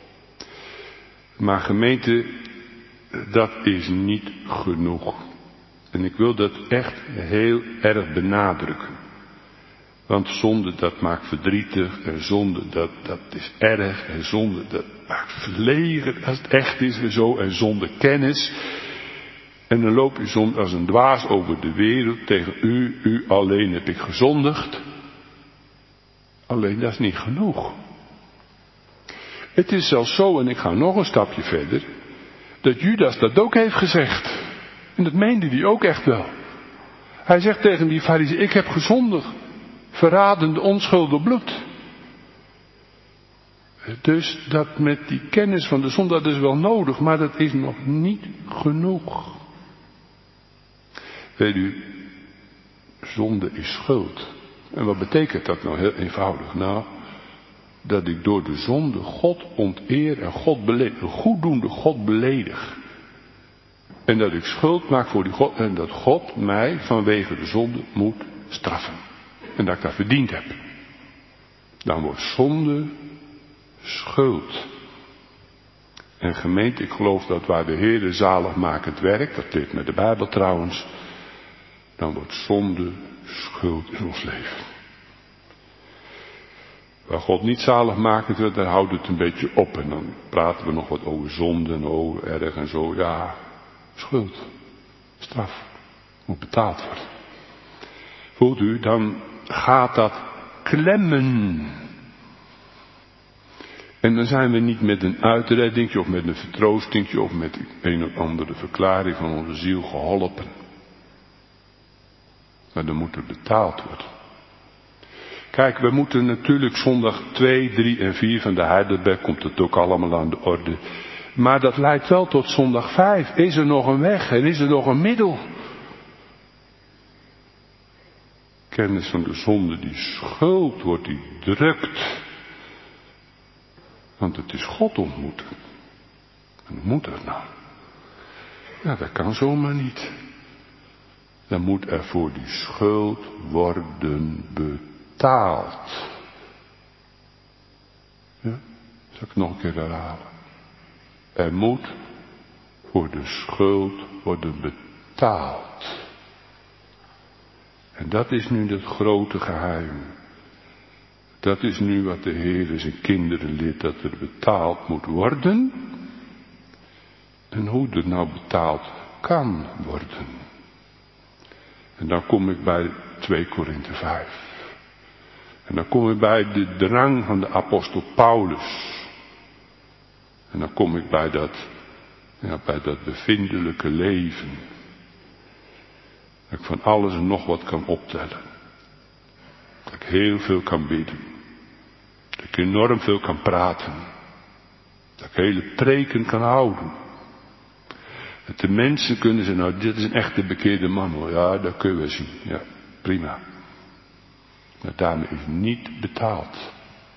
Maar gemeente, dat is niet genoeg. En ik wil dat echt heel erg benadrukken. Want zonde, dat maakt verdrietig. En zonde, dat is erg. En zonde, dat maakt verlegen als het echt is en zo. En zonder kennis. En dan loop je soms als een dwaas over de wereld. Tegen u alleen heb ik gezondigd. Alleen dat is niet genoeg. Het is zelfs zo, en ik ga nog een stapje verder, dat Judas dat ook heeft gezegd. En dat meende hij ook echt wel. Hij zegt tegen die farizeeën, ik heb gezondigd. Verradende onschuldig bloed. Dus dat met die kennis van de zonde, dat is wel nodig, maar dat is nog niet genoeg. Weet u, zonde is schuld. En wat betekent dat nou heel eenvoudig? Nou, dat ik door de zonde God onteer en God beledig, een goeddoende God beledig. En dat ik schuld maak voor die God en dat God mij vanwege de zonde moet straffen. En dat ik dat verdiend heb. Dan wordt zonde schuld. En gemeente, ik geloof dat waar de Heere zaligmakend werkt, dat leert met de Bijbel trouwens, dan wordt zonde schuld in ons leven. Waar God niet zaligmakend wordt, dan houdt het een beetje op. En dan praten we nog wat over zonde en over erg en zo. Ja, schuld, straf, moet betaald worden. Voelt u, dan gaat dat klemmen. En dan zijn we niet met een uitreddingje of met een vertroostingje of met een of andere verklaring van onze ziel geholpen. Maar dan moet er betaald worden. Kijk, we moeten natuurlijk zondag 2, 3 en 4 van de Heidelberg, komt het ook allemaal aan de orde. Maar dat leidt wel tot zondag 5. Is er nog een weg en is er nog een middel? Kennis van de zonde die schuld wordt, die drukt. Want het is God ontmoeten. En hoe moet dat nou? Ja, dat kan zomaar niet. Dan moet er voor die schuld worden betaald. Ja, zal ik nog een keer herhalen. Er moet voor de schuld worden betaald. En dat is nu het grote geheim. Dat is nu wat de Heer zijn kinderen leert, dat er betaald moet worden. En hoe er nou betaald kan worden. En dan kom ik bij 2 Korinthe 5. En dan kom ik bij de drang van de apostel Paulus. En dan kom ik bij dat bevindelijke leven. Dat ik van alles en nog wat kan optellen. Dat ik heel veel kan bidden. Dat ik enorm veel kan praten. Dat ik hele preken kan houden. Dat de mensen kunnen zeggen, nou dit is een echte bekeerde man hoor. Ja, dat kunnen we zien. Ja, prima. Maar daarmee is niet betaald.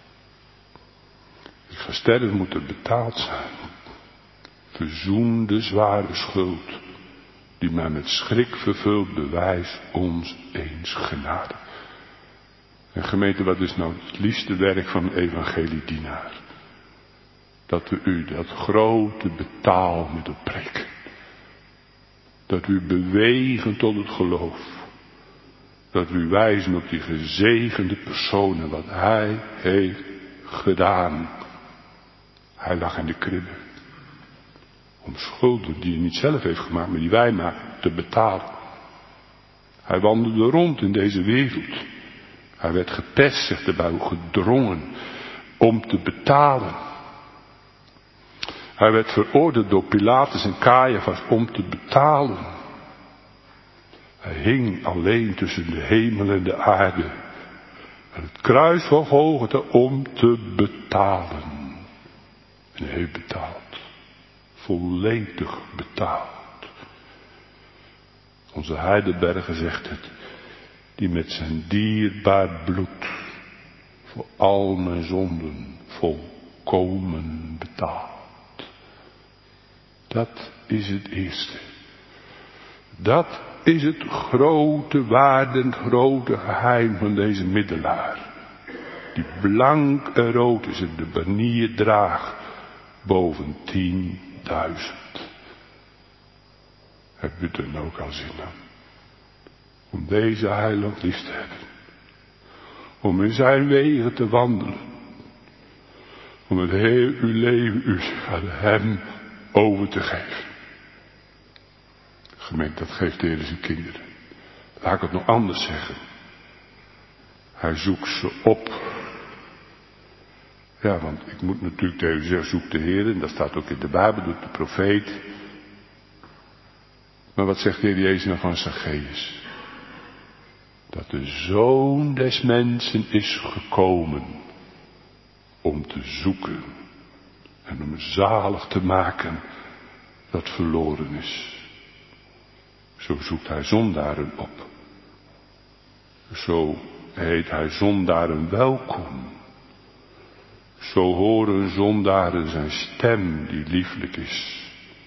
Ik ga sterven, moet er betaald zijn. Verzoen de zware schuld. Die mij met schrik vervult, bewijs ons eens genade. En gemeente, wat is nou het liefste werk van een evangeliedienaar? Dat we u dat grote betaalmiddel preken. Dat u bewegen tot het geloof. Dat we u wijzen op die gezegende personen, wat hij heeft gedaan. Hij lag in de kribbe. Om schulden die hij niet zelf heeft gemaakt, maar die wij maken, te betalen. Hij wandelde rond in deze wereld. Hij werd gepest, zegt de Bijbel, gedrongen om te betalen. Hij werd veroordeeld door Pilatus en Caiaphas om te betalen. Hij hing alleen tussen de hemel en de aarde. En het kruis van Golgotha om te betalen. En hij heeft betaald. Volledig betaald. Onze Heidelberger zegt het. Die met zijn dierbaar bloed voor al mijn zonden volkomen betaalt. Dat is het eerste. Dat is het grote waarde, het grote geheim van deze middelaar. Die blank en rood is en de banier draagt boven 10.000. Heb je er nou ook al zin aan? Om deze heiland lief te hebben. Om in zijn wegen te wandelen. Om het heel uw leven u aan hem over te geven. Gemeente, dat geeft de Heer zijn kinderen. Laat ik het nog anders zeggen. Hij zoekt ze op. Ja, want ik moet natuurlijk tegen u zeggen, zoek de Heer. En dat staat ook in de Bijbel, doet de profeet. Maar wat zegt de Heer Jezus nou van Zacchaeus? Dat de Zoon des Mensen is gekomen om te zoeken en om zalig te maken dat verloren is. Zo zoekt hij zondaren op. Zo heet hij zondaren welkom. Zo horen zondaren zijn stem die lieflijk is.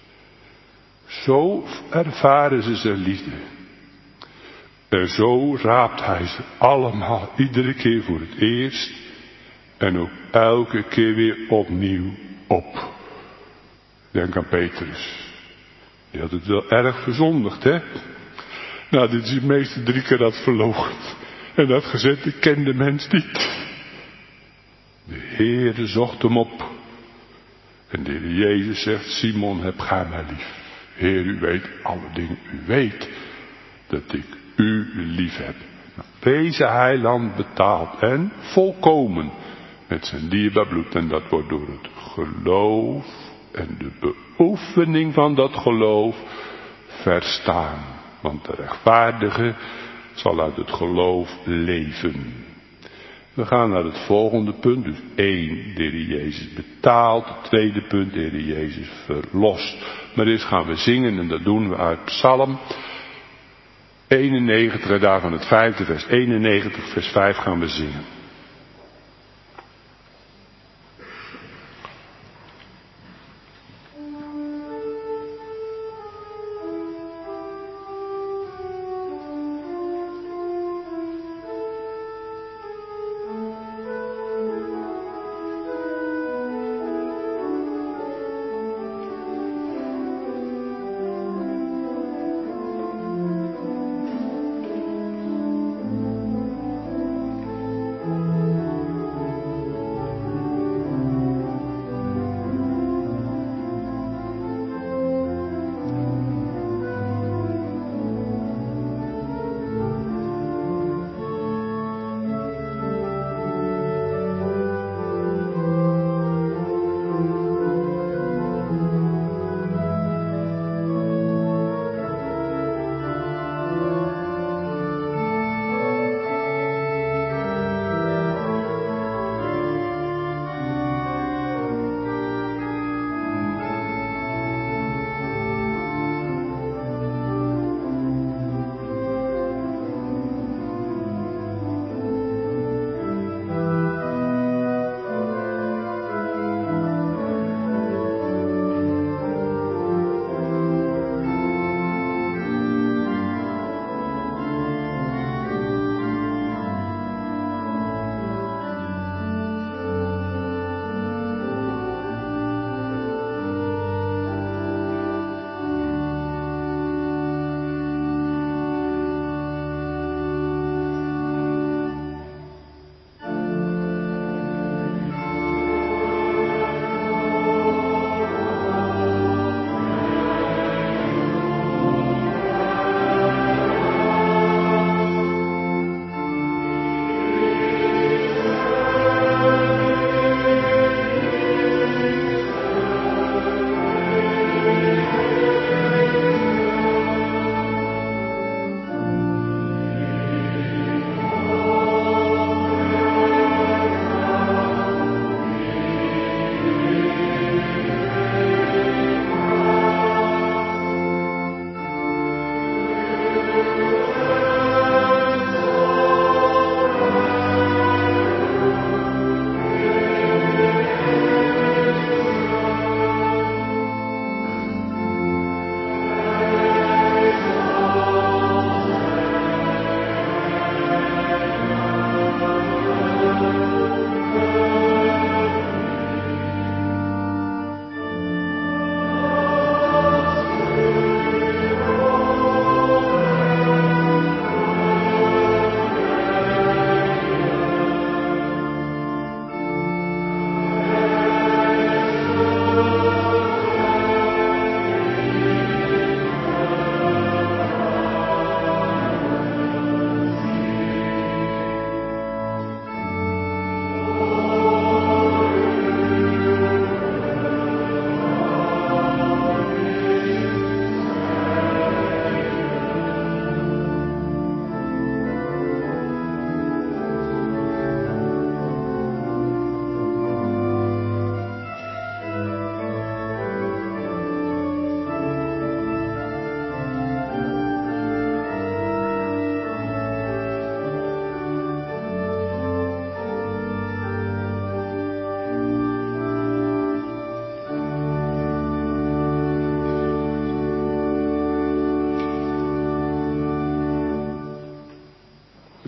Zo ervaren ze zijn liefde. En zo raapt hij ze allemaal iedere keer voor het eerst en ook elke keer weer opnieuw op. Denk aan Petrus. Die had het wel erg verzondigd, hè? Nou, dit is de meeste 3 keer dat verloochend. En dat gezet, ik ken de mens niet. De Heere zocht hem op. En de Heer Jezus zegt, Simon, heb gij mij lief. Heer, u weet alle dingen. U weet dat ik u lief heb. Nou, deze heiland betaalt en volkomen met zijn dierbaar bloed. En dat wordt door het geloof en de beoefening van dat geloof verstaan. Want de rechtvaardige zal uit het geloof leven. We gaan naar het volgende punt. Dus 1, de Heer Jezus betaalt. Het tweede punt, de Heer Jezus verlost. Maar eerst gaan we zingen en dat doen we uit Psalm 91, daarvan het 5e vers 91, vers 5 gaan we zingen.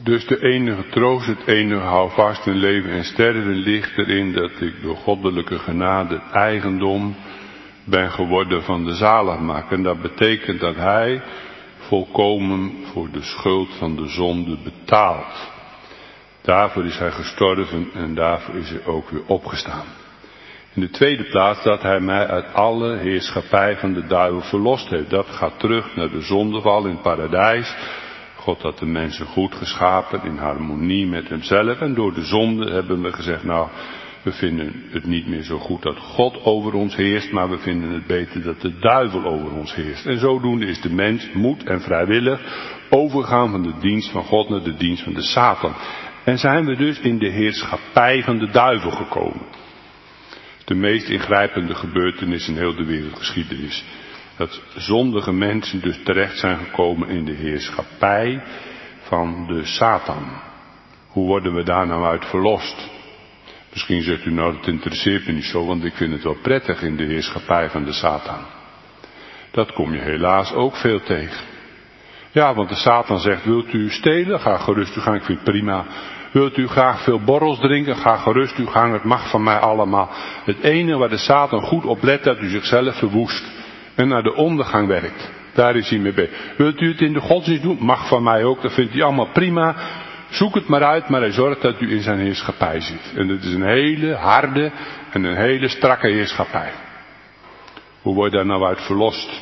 Dus de enige troost, het enige houvast in leven en sterven ligt erin dat ik door goddelijke genade het eigendom ben geworden van de zaligmaker. En dat betekent dat hij volkomen voor de schuld van de zonde betaalt. Daarvoor is hij gestorven en daarvoor is hij ook weer opgestaan. In de tweede plaats dat hij mij uit alle heerschappij van de duivel verlost heeft. Dat gaat terug naar de zondeval in het paradijs. God had de mensen goed geschapen in harmonie met hemzelf. En door de zonde hebben we gezegd, nou, we vinden het niet meer zo goed dat God over ons heerst, maar we vinden het beter dat de duivel over ons heerst. En zodoende is de mens moed en vrijwillig overgegaan van de dienst van God naar de dienst van de Satan. En zijn we dus in de heerschappij van de duivel gekomen. De meest ingrijpende gebeurtenis in heel de wereldgeschiedenis. Dat zondige mensen dus terecht zijn gekomen in de heerschappij van de Satan. Hoe worden we daar nou uit verlost? Misschien zegt u, nou, dat interesseert me niet zo, want ik vind het wel prettig in de heerschappij van de Satan. Dat kom je helaas ook veel tegen. Ja, want de Satan zegt, wilt u stelen? Ga gerust uw gang, ik vind het prima. Wilt u graag veel borrels drinken? Ga gerust uw gang, het mag van mij allemaal. Het enige waar de Satan goed op let, dat u zichzelf verwoest en naar de ondergang werkt. Daar is hij mee bezig. Wilt u het in de godsdienst doen? Mag van mij ook, dat vindt hij allemaal prima. Zoek het maar uit, maar hij zorgt dat u in zijn heerschappij zit. En het is een hele harde en een hele strakke heerschappij. Hoe word je daar nou uit verlost?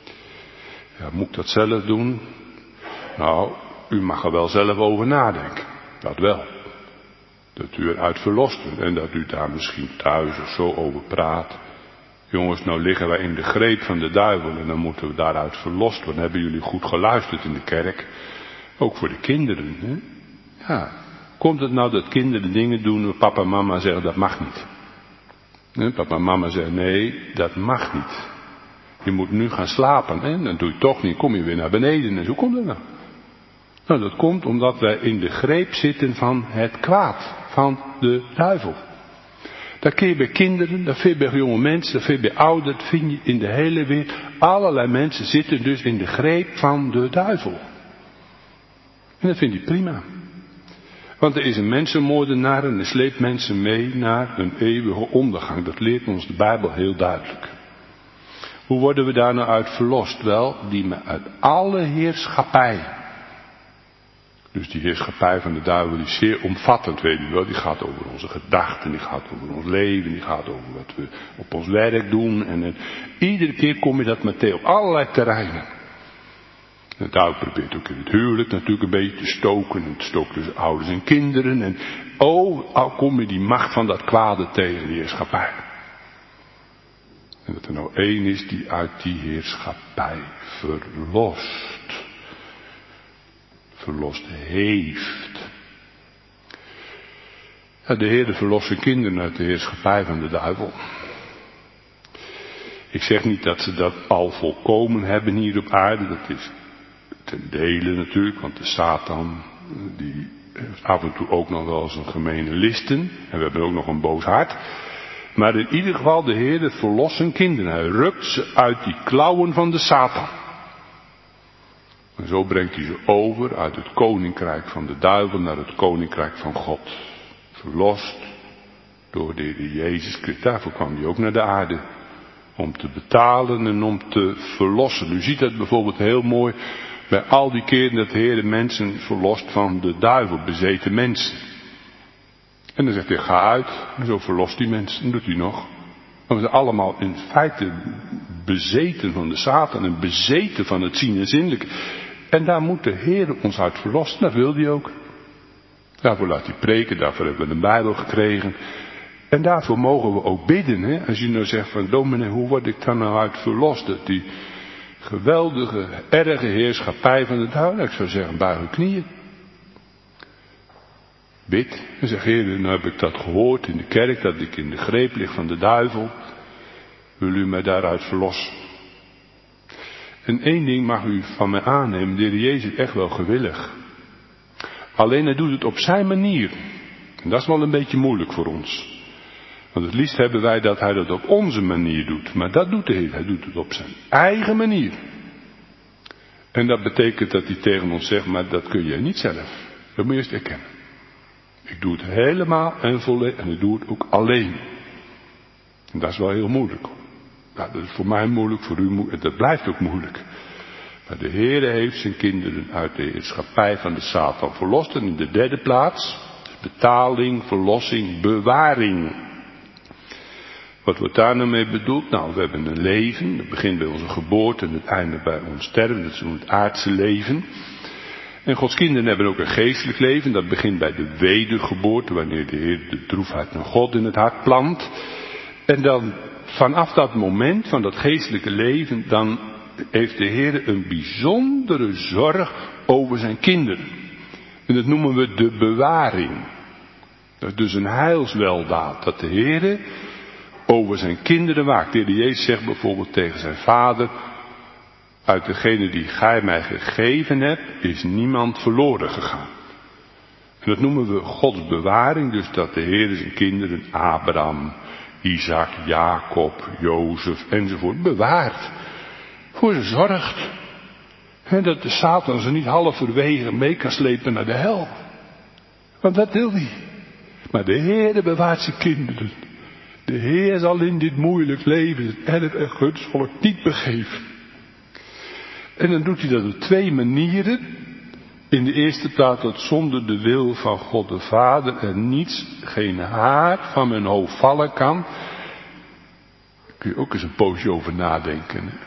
Ja, moet ik dat zelf doen? Nou, u mag er wel zelf over nadenken. Dat wel. Dat u eruit verlost bent en dat u daar misschien thuis of zo over praat. Jongens, nou liggen wij in de greep van de duivel en dan moeten we daaruit verlost worden. Hebben jullie goed geluisterd in de kerk? Ook voor de kinderen, hè? Ja, komt het nou dat kinderen dingen doen waar papa en mama zeggen dat mag niet? Nee, papa en mama zeggen nee, dat mag niet. Je moet nu gaan slapen en dat doe je toch niet, kom je weer naar beneden. En hoe komt dat nou? Nou, dat komt omdat wij in de greep zitten van het kwaad, van de duivel. Dat kun je bij kinderen, dat vind je bij jonge mensen, dat vind je bij ouderen, dat vind je in de hele wereld. Allerlei mensen zitten dus in de greep van de duivel. En dat vind je prima. Want er is een mensenmoordenaar en er sleept mensen mee naar een eeuwige ondergang. Dat leert ons de Bijbel heel duidelijk. Hoe worden we daar nou uit verlost? Wel, die me uit alle heerschappij. Dus die heerschappij van de duivel die is zeer omvattend, weet u wel. Die gaat over onze gedachten, die gaat over ons leven, die gaat over wat we op ons werk doen. En iedere keer kom je dat met op allerlei terreinen. En de duivel probeert ook in het huwelijk natuurlijk een beetje te stoken. En het stookt tussen ouders en kinderen. En al kom je die macht van dat kwade tegen, die heerschappij. En dat er nou één is die uit die heerschappij verlost heeft. Ja, de Heer verlost zijn kinderen uit de heerschappij van de duivel. Ik zeg niet dat ze dat al volkomen hebben hier op aarde. Dat is ten dele natuurlijk, want de Satan die heeft af en toe ook nog wel eens een gemene listen. En we hebben ook nog een boos hart. Maar in ieder geval, de Heer verlost zijn kinderen. Hij rukt ze uit die klauwen van de Satan. En zo brengt hij ze over uit het koninkrijk van de duivel naar het koninkrijk van God. Verlost door de Heer Jezus Christus. Daarvoor kwam hij ook naar de aarde. Om te betalen en om te verlossen. U ziet dat bijvoorbeeld heel mooi bij al die keren dat de Heer de mensen verlost van de duivel, bezeten mensen. En dan zegt hij, ga uit. En zo verlost die mensen. En doet hij nog. Want we zijn allemaal in feite bezeten van de Satan en bezeten van het zien en zinnelijke. En daar moet de Heer ons uit verlossen. Dat wil hij ook. Daarvoor laat hij preken, daarvoor hebben we een Bijbel gekregen. En daarvoor mogen we ook bidden. Hè? Als je nou zegt van dominee, hoe word ik dan nou uit verlost? Dat die geweldige, erge heerschappij van de duivel. Ik zou zeggen, buig uw knieën. Bid en zeg, Heer, nu heb ik dat gehoord in de kerk, dat ik in de greep lig van de duivel. Wil u mij daaruit verlossen? En één ding mag u van mij aannemen, de Heer Jezus is echt wel gewillig. Alleen hij doet het op zijn manier. En dat is wel een beetje moeilijk voor ons. Want het liefst hebben wij dat hij dat op onze manier doet. Maar dat doet de Heer, hij doet het op zijn eigen manier. En dat betekent dat hij tegen ons zegt, maar dat kun je niet zelf. Dat moet je eerst erkennen. Ik doe het helemaal en volledig en ik doe het ook alleen. En dat is wel heel moeilijk. Nou, dat is voor mij moeilijk, voor u moeilijk. En dat blijft ook moeilijk. Maar de Heere heeft zijn kinderen uit de heerschappij van de Satan verlost. En in de derde plaats, betaling, verlossing, bewaring. Wat wordt daar nou mee bedoeld? Nou, we hebben een leven. Het begint bij onze geboorte en het eindigt bij ons sterven. Dat is het aardse leven. En Gods kinderen hebben ook een geestelijk leven. Dat begint bij de wedergeboorte, wanneer de Heer de droefheid naar God in het hart plant. En dan vanaf dat moment van dat geestelijke leven, dan heeft de Heer een bijzondere zorg over zijn kinderen. En dat noemen we de bewaring. Dat is dus een heilsweldaad, dat de Heer over zijn kinderen waakt. De Heer Jezus zegt bijvoorbeeld tegen zijn vader: uit degene die gij mij gegeven hebt, is niemand verloren gegaan. En dat noemen we Gods bewaring, dus dat de Heer zijn kinderen, Abraham, Isaac, Jacob, Jozef enzovoort, bewaart. Voor ze zorgt. En dat de Satan ze niet halverwege mee kan slepen naar de hel. Want dat wil hij. Maar de Heer bewaart zijn kinderen. De Heer zal in dit moeilijk leven het erf en gunstvolk niet begeven. En dan doet hij dat op twee manieren. In de eerste plaats dat zonder de wil van God de Vader er niets, geen haar van mijn hoofd vallen kan. Daar kun je ook eens een poosje over nadenken. Hè?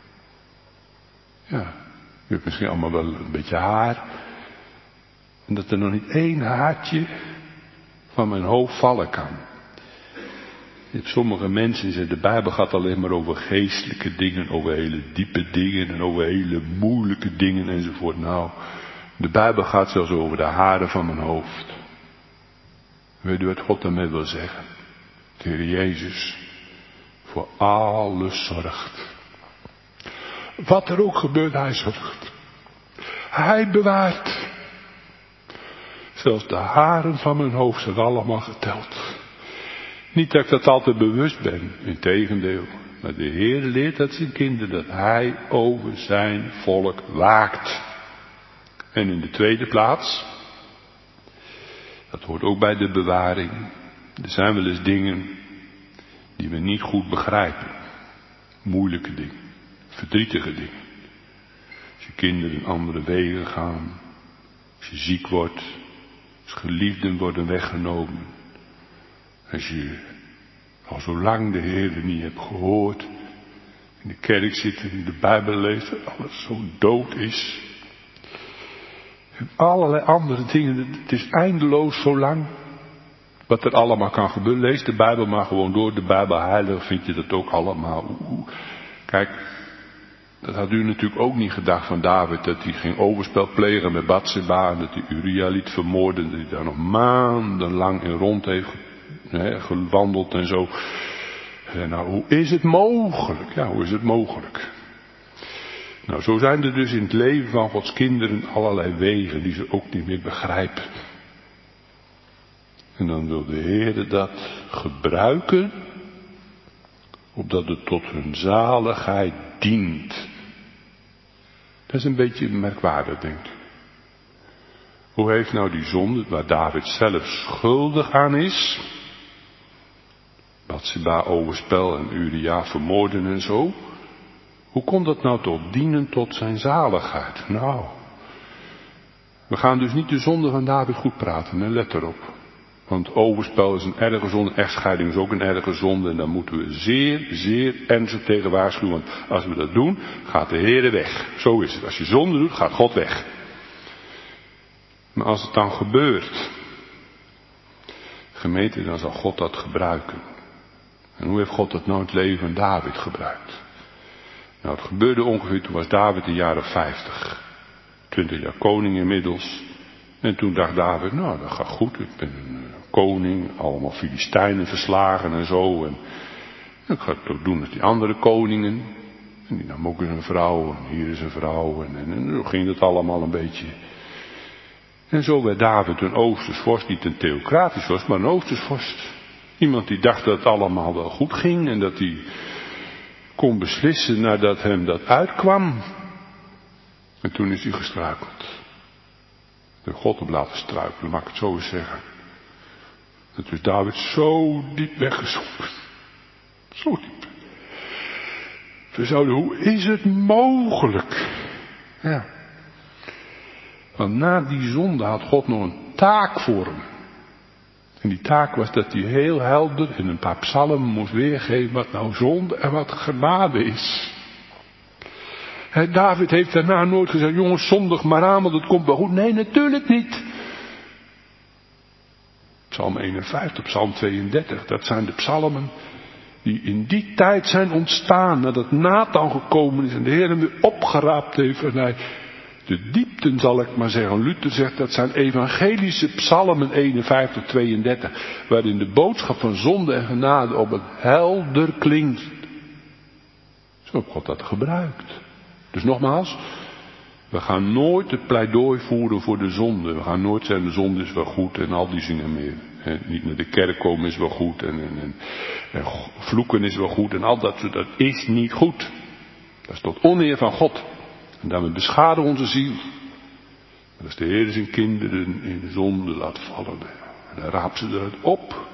Ja, je hebt misschien allemaal wel een beetje haar. En dat er nog niet één haartje van mijn hoofd vallen kan. Je hebt sommige mensen die zeggen, de Bijbel gaat alleen maar over geestelijke dingen, over hele diepe dingen en over hele moeilijke dingen enzovoort. Nou, de Bijbel gaat zelfs over de haren van mijn hoofd. Weet u wat God daarmee wil zeggen? De Heer Jezus voor alles zorgt. Wat er ook gebeurt, hij zorgt. Hij bewaart. Zelfs de haren van mijn hoofd zijn allemaal geteld. Niet dat ik dat altijd bewust ben, integendeel. Maar de Heer leert dat zijn kinderen, dat hij over zijn volk waakt. En in de tweede plaats, dat hoort ook bij de bewaring. Er zijn wel eens dingen die we niet goed begrijpen. Moeilijke dingen, verdrietige dingen. Als je kinderen andere wegen gaan, als je ziek wordt, als geliefden worden weggenomen. Als je al zo lang de Heer niet hebt gehoord, in de kerk zit en in de Bijbel leest, dat alles zo dood is. En allerlei andere dingen, het is eindeloos zo lang. Wat er allemaal kan gebeuren, lees de Bijbel maar gewoon door. De Bijbel heilig, vind je dat ook allemaal. Kijk, dat had u natuurlijk ook niet gedacht van David, dat hij ging overspel plegen met Batseba en dat hij Uria liet vermoorden, dat hij daar nog maandenlang in rond heeft gewandeld en zo. En nou, hoe is het mogelijk? Ja, hoe is het mogelijk? Nou, zo zijn er dus in het leven van Gods kinderen allerlei wegen die ze ook niet meer begrijpen. En dan wil de Heer dat gebruiken, opdat het tot hun zaligheid dient. Dat is een beetje merkwaardig, denkt u. Hoe heeft nou die zonde, waar David zelf schuldig aan is, Batseba overspel en Uria vermoorden en zo, hoe kon dat nou toch dienen tot zijn zaligheid? Nou, we gaan dus niet de zonde van David goed praten, en let erop. Want overspel is een erge zonde, echtscheiding is ook een erge zonde en daar moeten we zeer, zeer ernstig tegen waarschuwen. Want als we dat doen, gaat de Heere weg. Zo is het. Als je zonde doet, gaat God weg. Maar als het dan gebeurt, gemeente, dan zal God dat gebruiken. En hoe heeft God dat nou in het leven van David gebruikt? Nou, het gebeurde ongeveer, toen was David een jaar of 50. 20 jaar koning inmiddels. En toen dacht David, nou, dat gaat goed. Ik ben een koning, allemaal Filistijnen verslagen en zo. En ik ga het ook doen met die andere koningen. En die nam ook eens een vrouw, en hier is een vrouw. En zo ging het allemaal een beetje. En zo werd David een Oosters vorst, niet een theocratisch vorst, maar een Oosters vorst. Iemand die dacht dat het allemaal wel goed ging en dat hij kon beslissen nadat hem dat uitkwam. En toen is hij gestruikeld. de God op laten struikelen, mag ik het zo eens zeggen. Het is David zo diep weggezonken. Zo diep. We zouden, hoe is het mogelijk? Ja. Want na die zonde had God nog een taak voor hem. En die taak was dat hij heel helder in een paar psalmen moest weergeven wat nou zonde en wat genade is. David heeft daarna nooit gezegd, jongens, zondig maar aan, want het komt wel goed. Nee, natuurlijk niet. Psalm 51, Psalm 32, dat zijn de psalmen die in die tijd zijn ontstaan, nadat Nathan gekomen is en de Heer hem weer opgeraapt heeft en hij de diepten, zal ik maar zeggen. Luther zegt dat zijn evangelische psalmen 51, 32, waarin de boodschap van zonde en genade op het helder klinkt. Zo heeft God dat gebruikt. Dus nogmaals, we gaan nooit het pleidooi voeren voor de zonde. We gaan nooit zeggen de zonde is wel goed en al die zingen meer. Niet naar de kerk komen is wel goed en vloeken is wel goed en al dat is niet goed. Dat is tot oneer van God. En daarmee beschadigen onze ziel. Maar als de Heer zijn kinderen in de zonde laat vallen en dan raapt ze eruit op,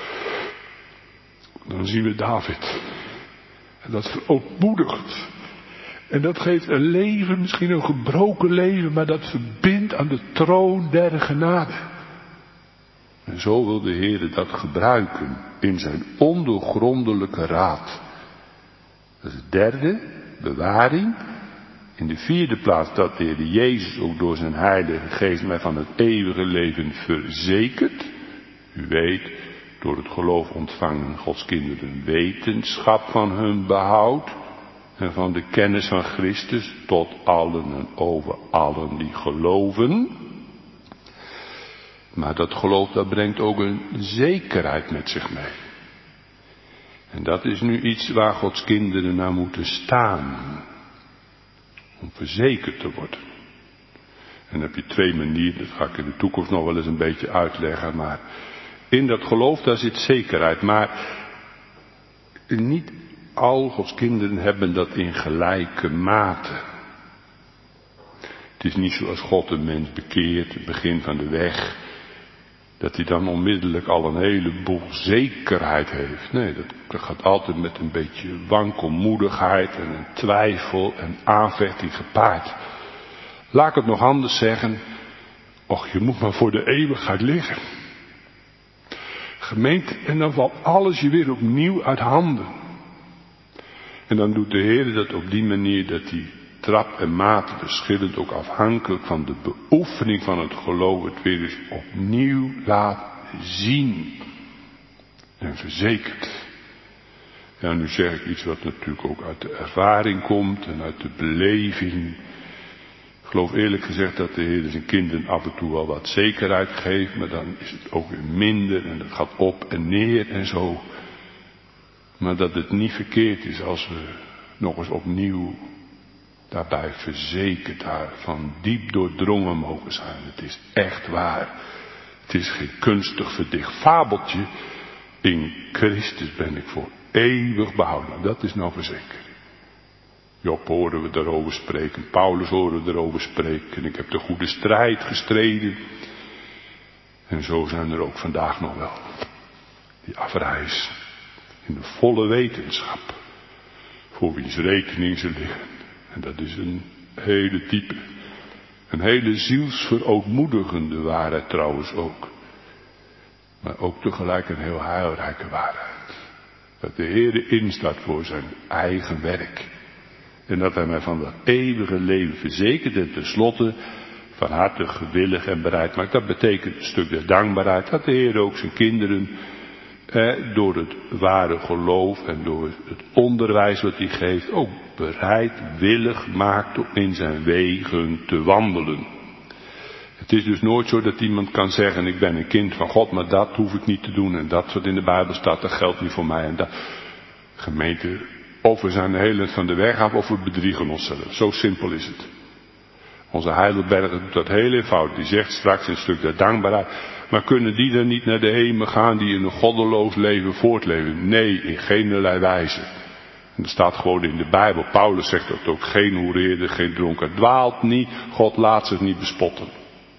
dan zien we David. En dat verootmoedigt. En dat geeft een leven, misschien een gebroken leven, maar dat verbindt aan de troon der genade. En zo wil de Heer dat gebruiken in zijn ondoorgrondelijke raad. Dat is het derde, bewaring. In de vierde plaats dat de Heer Jezus ook door zijn Heilige Geest mij van het eeuwige leven verzekert. U weet, door het geloof ontvangen Gods kinderen wetenschap van hun behoud. En van de kennis van Christus tot allen en over allen die geloven. Maar dat geloof, dat brengt ook een zekerheid met zich mee. En dat is nu iets waar Gods kinderen naar moeten staan. Om verzekerd te worden. En dan heb je twee manieren, dat ga ik in de toekomst nog wel eens een beetje uitleggen. Maar in dat geloof, daar zit zekerheid. Maar niet al Gods kinderen hebben dat in gelijke mate. Het is niet zoals God een mens bekeert, het begin van de weg, dat hij dan onmiddellijk al een heleboel zekerheid heeft. Nee, dat gaat altijd met een beetje wankelmoedigheid en een twijfel en aanvechting gepaard. Laat ik het nog anders zeggen. Och, je moet maar voor de eeuwigheid liggen. Gemeente, en dan valt alles je weer opnieuw uit handen. En dan doet de Heer dat op die manier dat hij trap en maat verschillend, ook afhankelijk van de beoefening van het geloof, het weer eens opnieuw laat zien. En verzekerd. Ja, nu zeg ik iets wat natuurlijk ook uit de ervaring komt en uit de beleving. Ik geloof eerlijk gezegd dat de Heer zijn kinderen af en toe wel wat zekerheid geeft, maar dan is het ook weer minder en dat gaat op en neer en zo. Maar dat het niet verkeerd is als we nog eens opnieuw daarbij verzekerd van diep doordrongen mogen zijn. Het is echt waar. Het is geen kunstig verdicht fabeltje. In Christus ben ik voor eeuwig behouden. Dat is nou verzekerd. Job horen we daarover spreken. Paulus horen we erover spreken. Ik heb de goede strijd gestreden. En zo zijn er ook vandaag nog wel. Die afreizen. In de volle wetenschap. Voor wiens rekening ze liggen. En dat is een hele diepe. Een hele zielsverootmoedigende waarheid trouwens ook. Maar ook tegelijk een heel heilrijke waarheid. Dat de Heere instaat voor zijn eigen werk. En dat hij mij van dat eeuwige leven verzekert en tenslotte van harte gewillig en bereid maakt. Dat betekent een stuk der dankbaarheid. Dat de Heer ook zijn kinderen door het ware geloof en door het onderwijs wat hij geeft ook bereidwillig maakt om in zijn wegen te wandelen. Het is dus nooit zo dat iemand kan zeggen ik ben een kind van God, maar dat hoef ik niet te doen en dat wat in de Bijbel staat, dat geldt niet voor mij en dat. Gemeente, of we zijn de hele van de weg af of we bedriegen onszelf. Zo simpel is het. Onze Heidelberger doet dat heel eenvoudig. Die zegt straks een stuk der dankbaarheid. Maar kunnen die dan niet naar de hemel gaan die in een goddeloos leven voortleven? Nee, in geenerlei wijze. En dat staat gewoon in de Bijbel. Paulus zegt dat ook. Geen hoereerder, geen dronken. Dwaalt niet. God laat zich niet bespotten.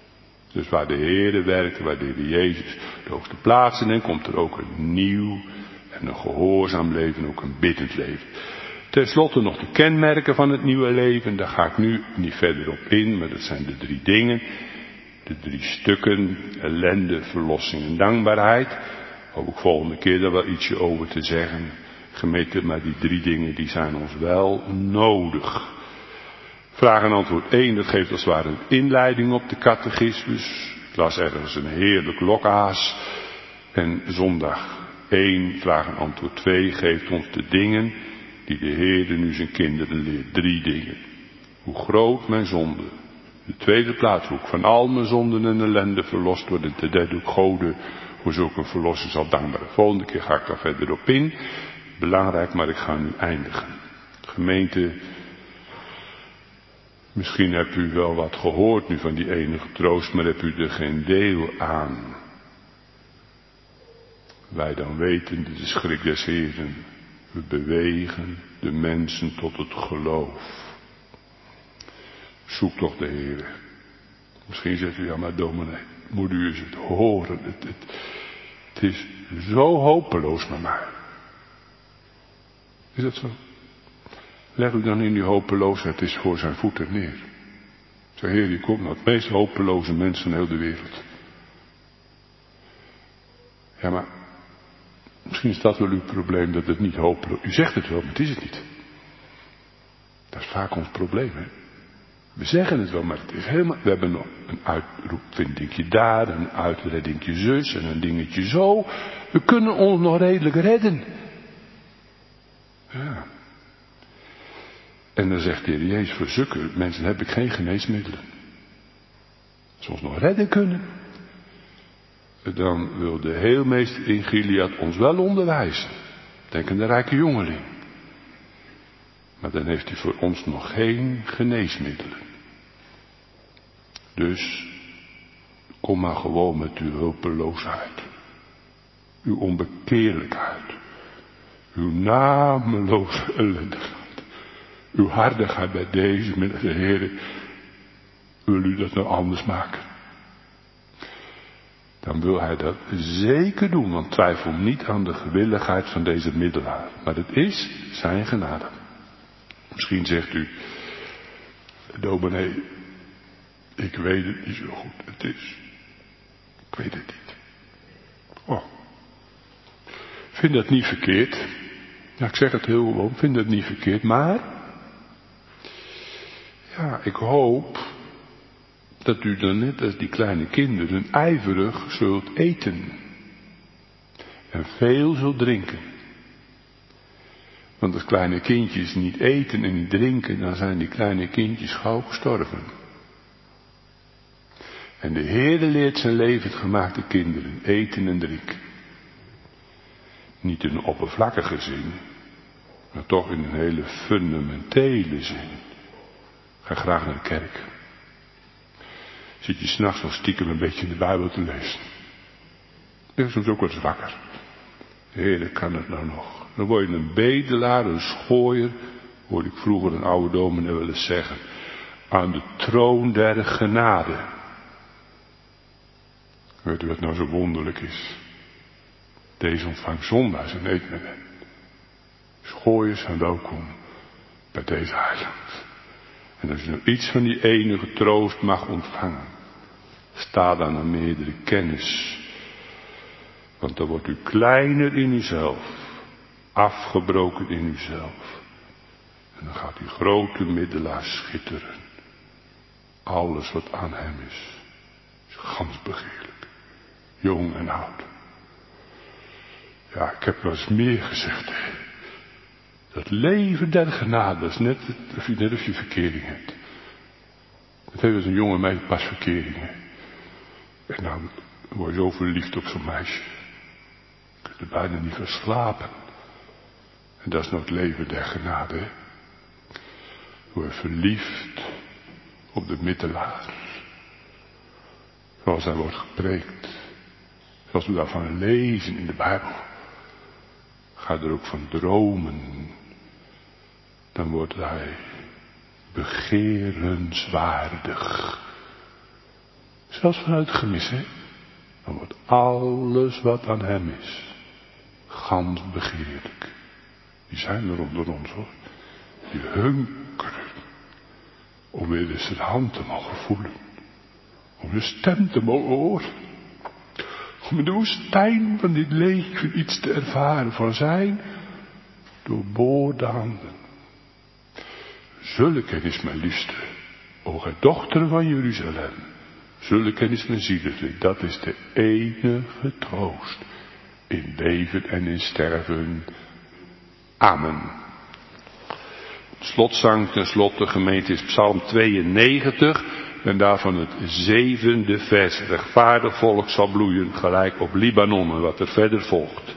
Dus waar de Heere werkt, waar de Heer Jezus de hoogste plaats in, komt er ook een nieuw en een gehoorzaam leven, ook een biddend leven. Ten slotte nog de kenmerken van het nieuwe leven. Daar ga ik nu niet verder op in, maar dat zijn de 3 dingen. De 3 stukken, ellende, verlossing en dankbaarheid. Hoop ik volgende keer daar wel ietsje over te zeggen. Gemeente, maar die 3 dingen die zijn ons wel nodig. Vraag en antwoord 1, dat geeft als het ware een inleiding op de catechismus. Ik las ergens een heerlijk lokaas. En zondag 1, vraag en antwoord 2, geeft ons de dingen die de Heer nu zijn kinderen leert. 3 dingen. Hoe groot mijn zonde. De tweede plaats, hoe ik van al mijn zonden en ellende verlost word. En de derde, hoe Gode voor zulke verlossing zal dankbaar. Volgende keer ga ik daar verder op in. Belangrijk, maar ik ga nu eindigen. Gemeente, misschien hebt u wel wat gehoord nu van die enige troost, maar hebt u er geen deel aan. Wij dan weten, de schrik des Heeren. We bewegen de mensen tot het geloof. Zoek toch de Heer. Misschien zegt u, ja maar dominee, moet u eens het horen. Het is zo hopeloos met mij. Is dat zo? Leg u dan in die hopeloosheid eens voor zijn voeten neer. Zeg, Heer, die komt naar het meest hopeloze mensen van heel de wereld. Ja, maar misschien is dat wel uw probleem, dat het niet hopeloos is. U zegt het wel, maar het is het niet. Dat is vaak ons probleem, hè. We zeggen het wel, maar het is helemaal... We hebben nog een uitroepvindingje daar, een uitreddingje zus en een dingetje zo. We kunnen ons nog redelijk redden. Ja. En dan zegt de Heer Jezus, voor zulke mensen heb ik geen geneesmiddelen. Als we ons nog redden kunnen, dan wil de heelmeester in Gilead ons wel onderwijzen. Denk aan de rijke jongeling. Maar dan heeft hij voor ons nog geen geneesmiddelen. Dus kom maar gewoon met uw hulpeloosheid. Uw onbekeerlijkheid. Uw nameloze ellendigheid. Uw hardigheid bij deze met de Heer. Wil u dat nou anders maken? Dan wil hij dat zeker doen. Want twijfel niet aan de gewilligheid van deze middelaar. Maar het is zijn genade. Misschien zegt u, dominee, ik weet het niet zo goed. Het is. Ik weet het niet. Oh. Vind dat niet verkeerd. Ja, ik zeg het heel gewoon. Vind dat niet verkeerd. Maar. Ja, ik hoop. Dat u dan net als die kleine kinderen ijverig zult eten. En veel zult drinken. Want als kleine kindjes niet eten en niet drinken, dan zijn die kleine kindjes gauw gestorven. En de Heere leert zijn levend gemaakte kinderen eten en drinken. Niet in een oppervlakkige zin, maar toch in een hele fundamentele zin. Ga graag naar de kerk. Zit je 's nachts nog stiekem een beetje in de Bijbel te lezen. Ik ben soms ook wel eens wakker. Heerlijk, kan het nou nog? Dan word je een bedelaar, een schooier, hoorde ik vroeger een oude dominee wel eens zeggen, aan de troon der genade. Weet u wat nou zo wonderlijk is? Deze ontvangt zondaars en eet met hen. Schooiers zijn welkom bij deze heiland. En als je nou iets van die enige troost mag ontvangen, sta dan aan meerdere kennis. Want dan wordt u kleiner in uzelf, afgebroken in uzelf. En dan gaat die grote middelaar schitteren. Alles wat aan hem is gans begeerlijk. Jong en oud. Ja, ik heb wel eens meer gezegd. Hè. Dat leven der genade is net of je verkering hebt. Dat heeft als een jonge meid pas verkeringen. En dan word je zo verliefd op zo'n meisje. Je kunt er bijna niet van slapen. En dat is nou het leven der genade. Hè. Word verliefd op de middelaar. Zoals hij wordt gepreekt. Zoals we daarvan lezen in de Bijbel. Ga er ook van dromen. Dan wordt hij begerenswaardig. zelfs vanuit gemis, hè, dan wordt alles wat aan hem is gans begeerlijk. Die zijn er onder ons, hoor. Die hunkeren om weer eens zijn hand te mogen voelen. Om de stem te mogen horen. Om in de woestijn van dit leven iets te ervaren van zijn doorboorde handen. Zulke is mijn liefste, o gij dochter van Jeruzalem. Zulke is mijn zieliglijk, dat is de enige troost. In leven en in sterven. Amen. Slotzang ten slotte, gemeente, is Psalm 92. En daarvan het 7e vers. Rechtvaardig volk zal bloeien, gelijk op Libanon. En wat er verder volgt.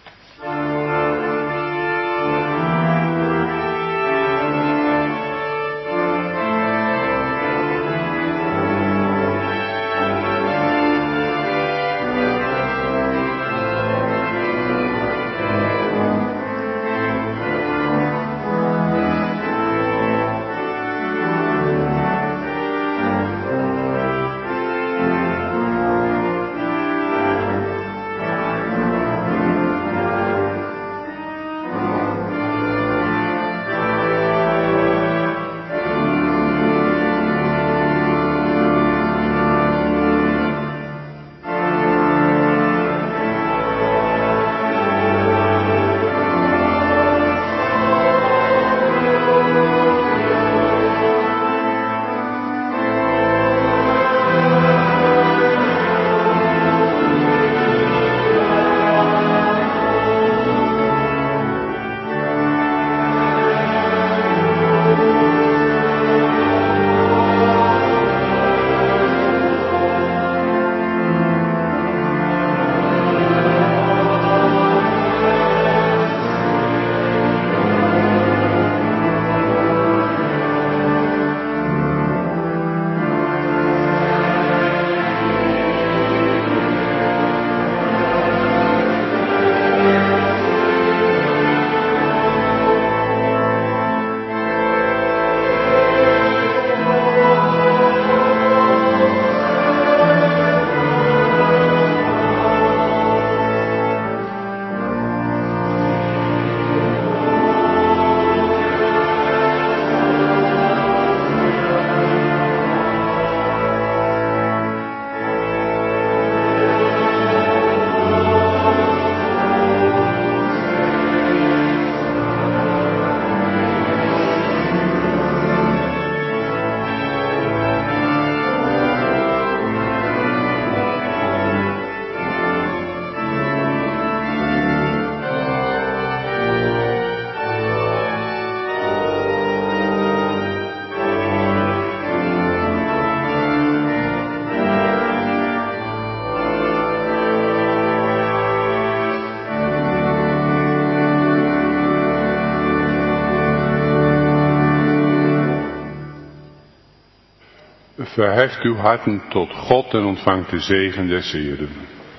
Verheft uw harten tot God en ontvangt de zegen des Heeren.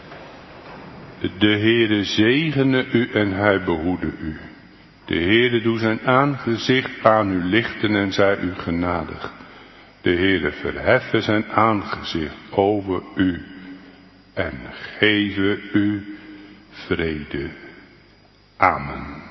De Heere zegene u en hij behoede u. De Heere doe zijn aangezicht aan u lichten en zij u genadig. De Heere verheffe zijn aangezicht over u en geven u vrede. Amen.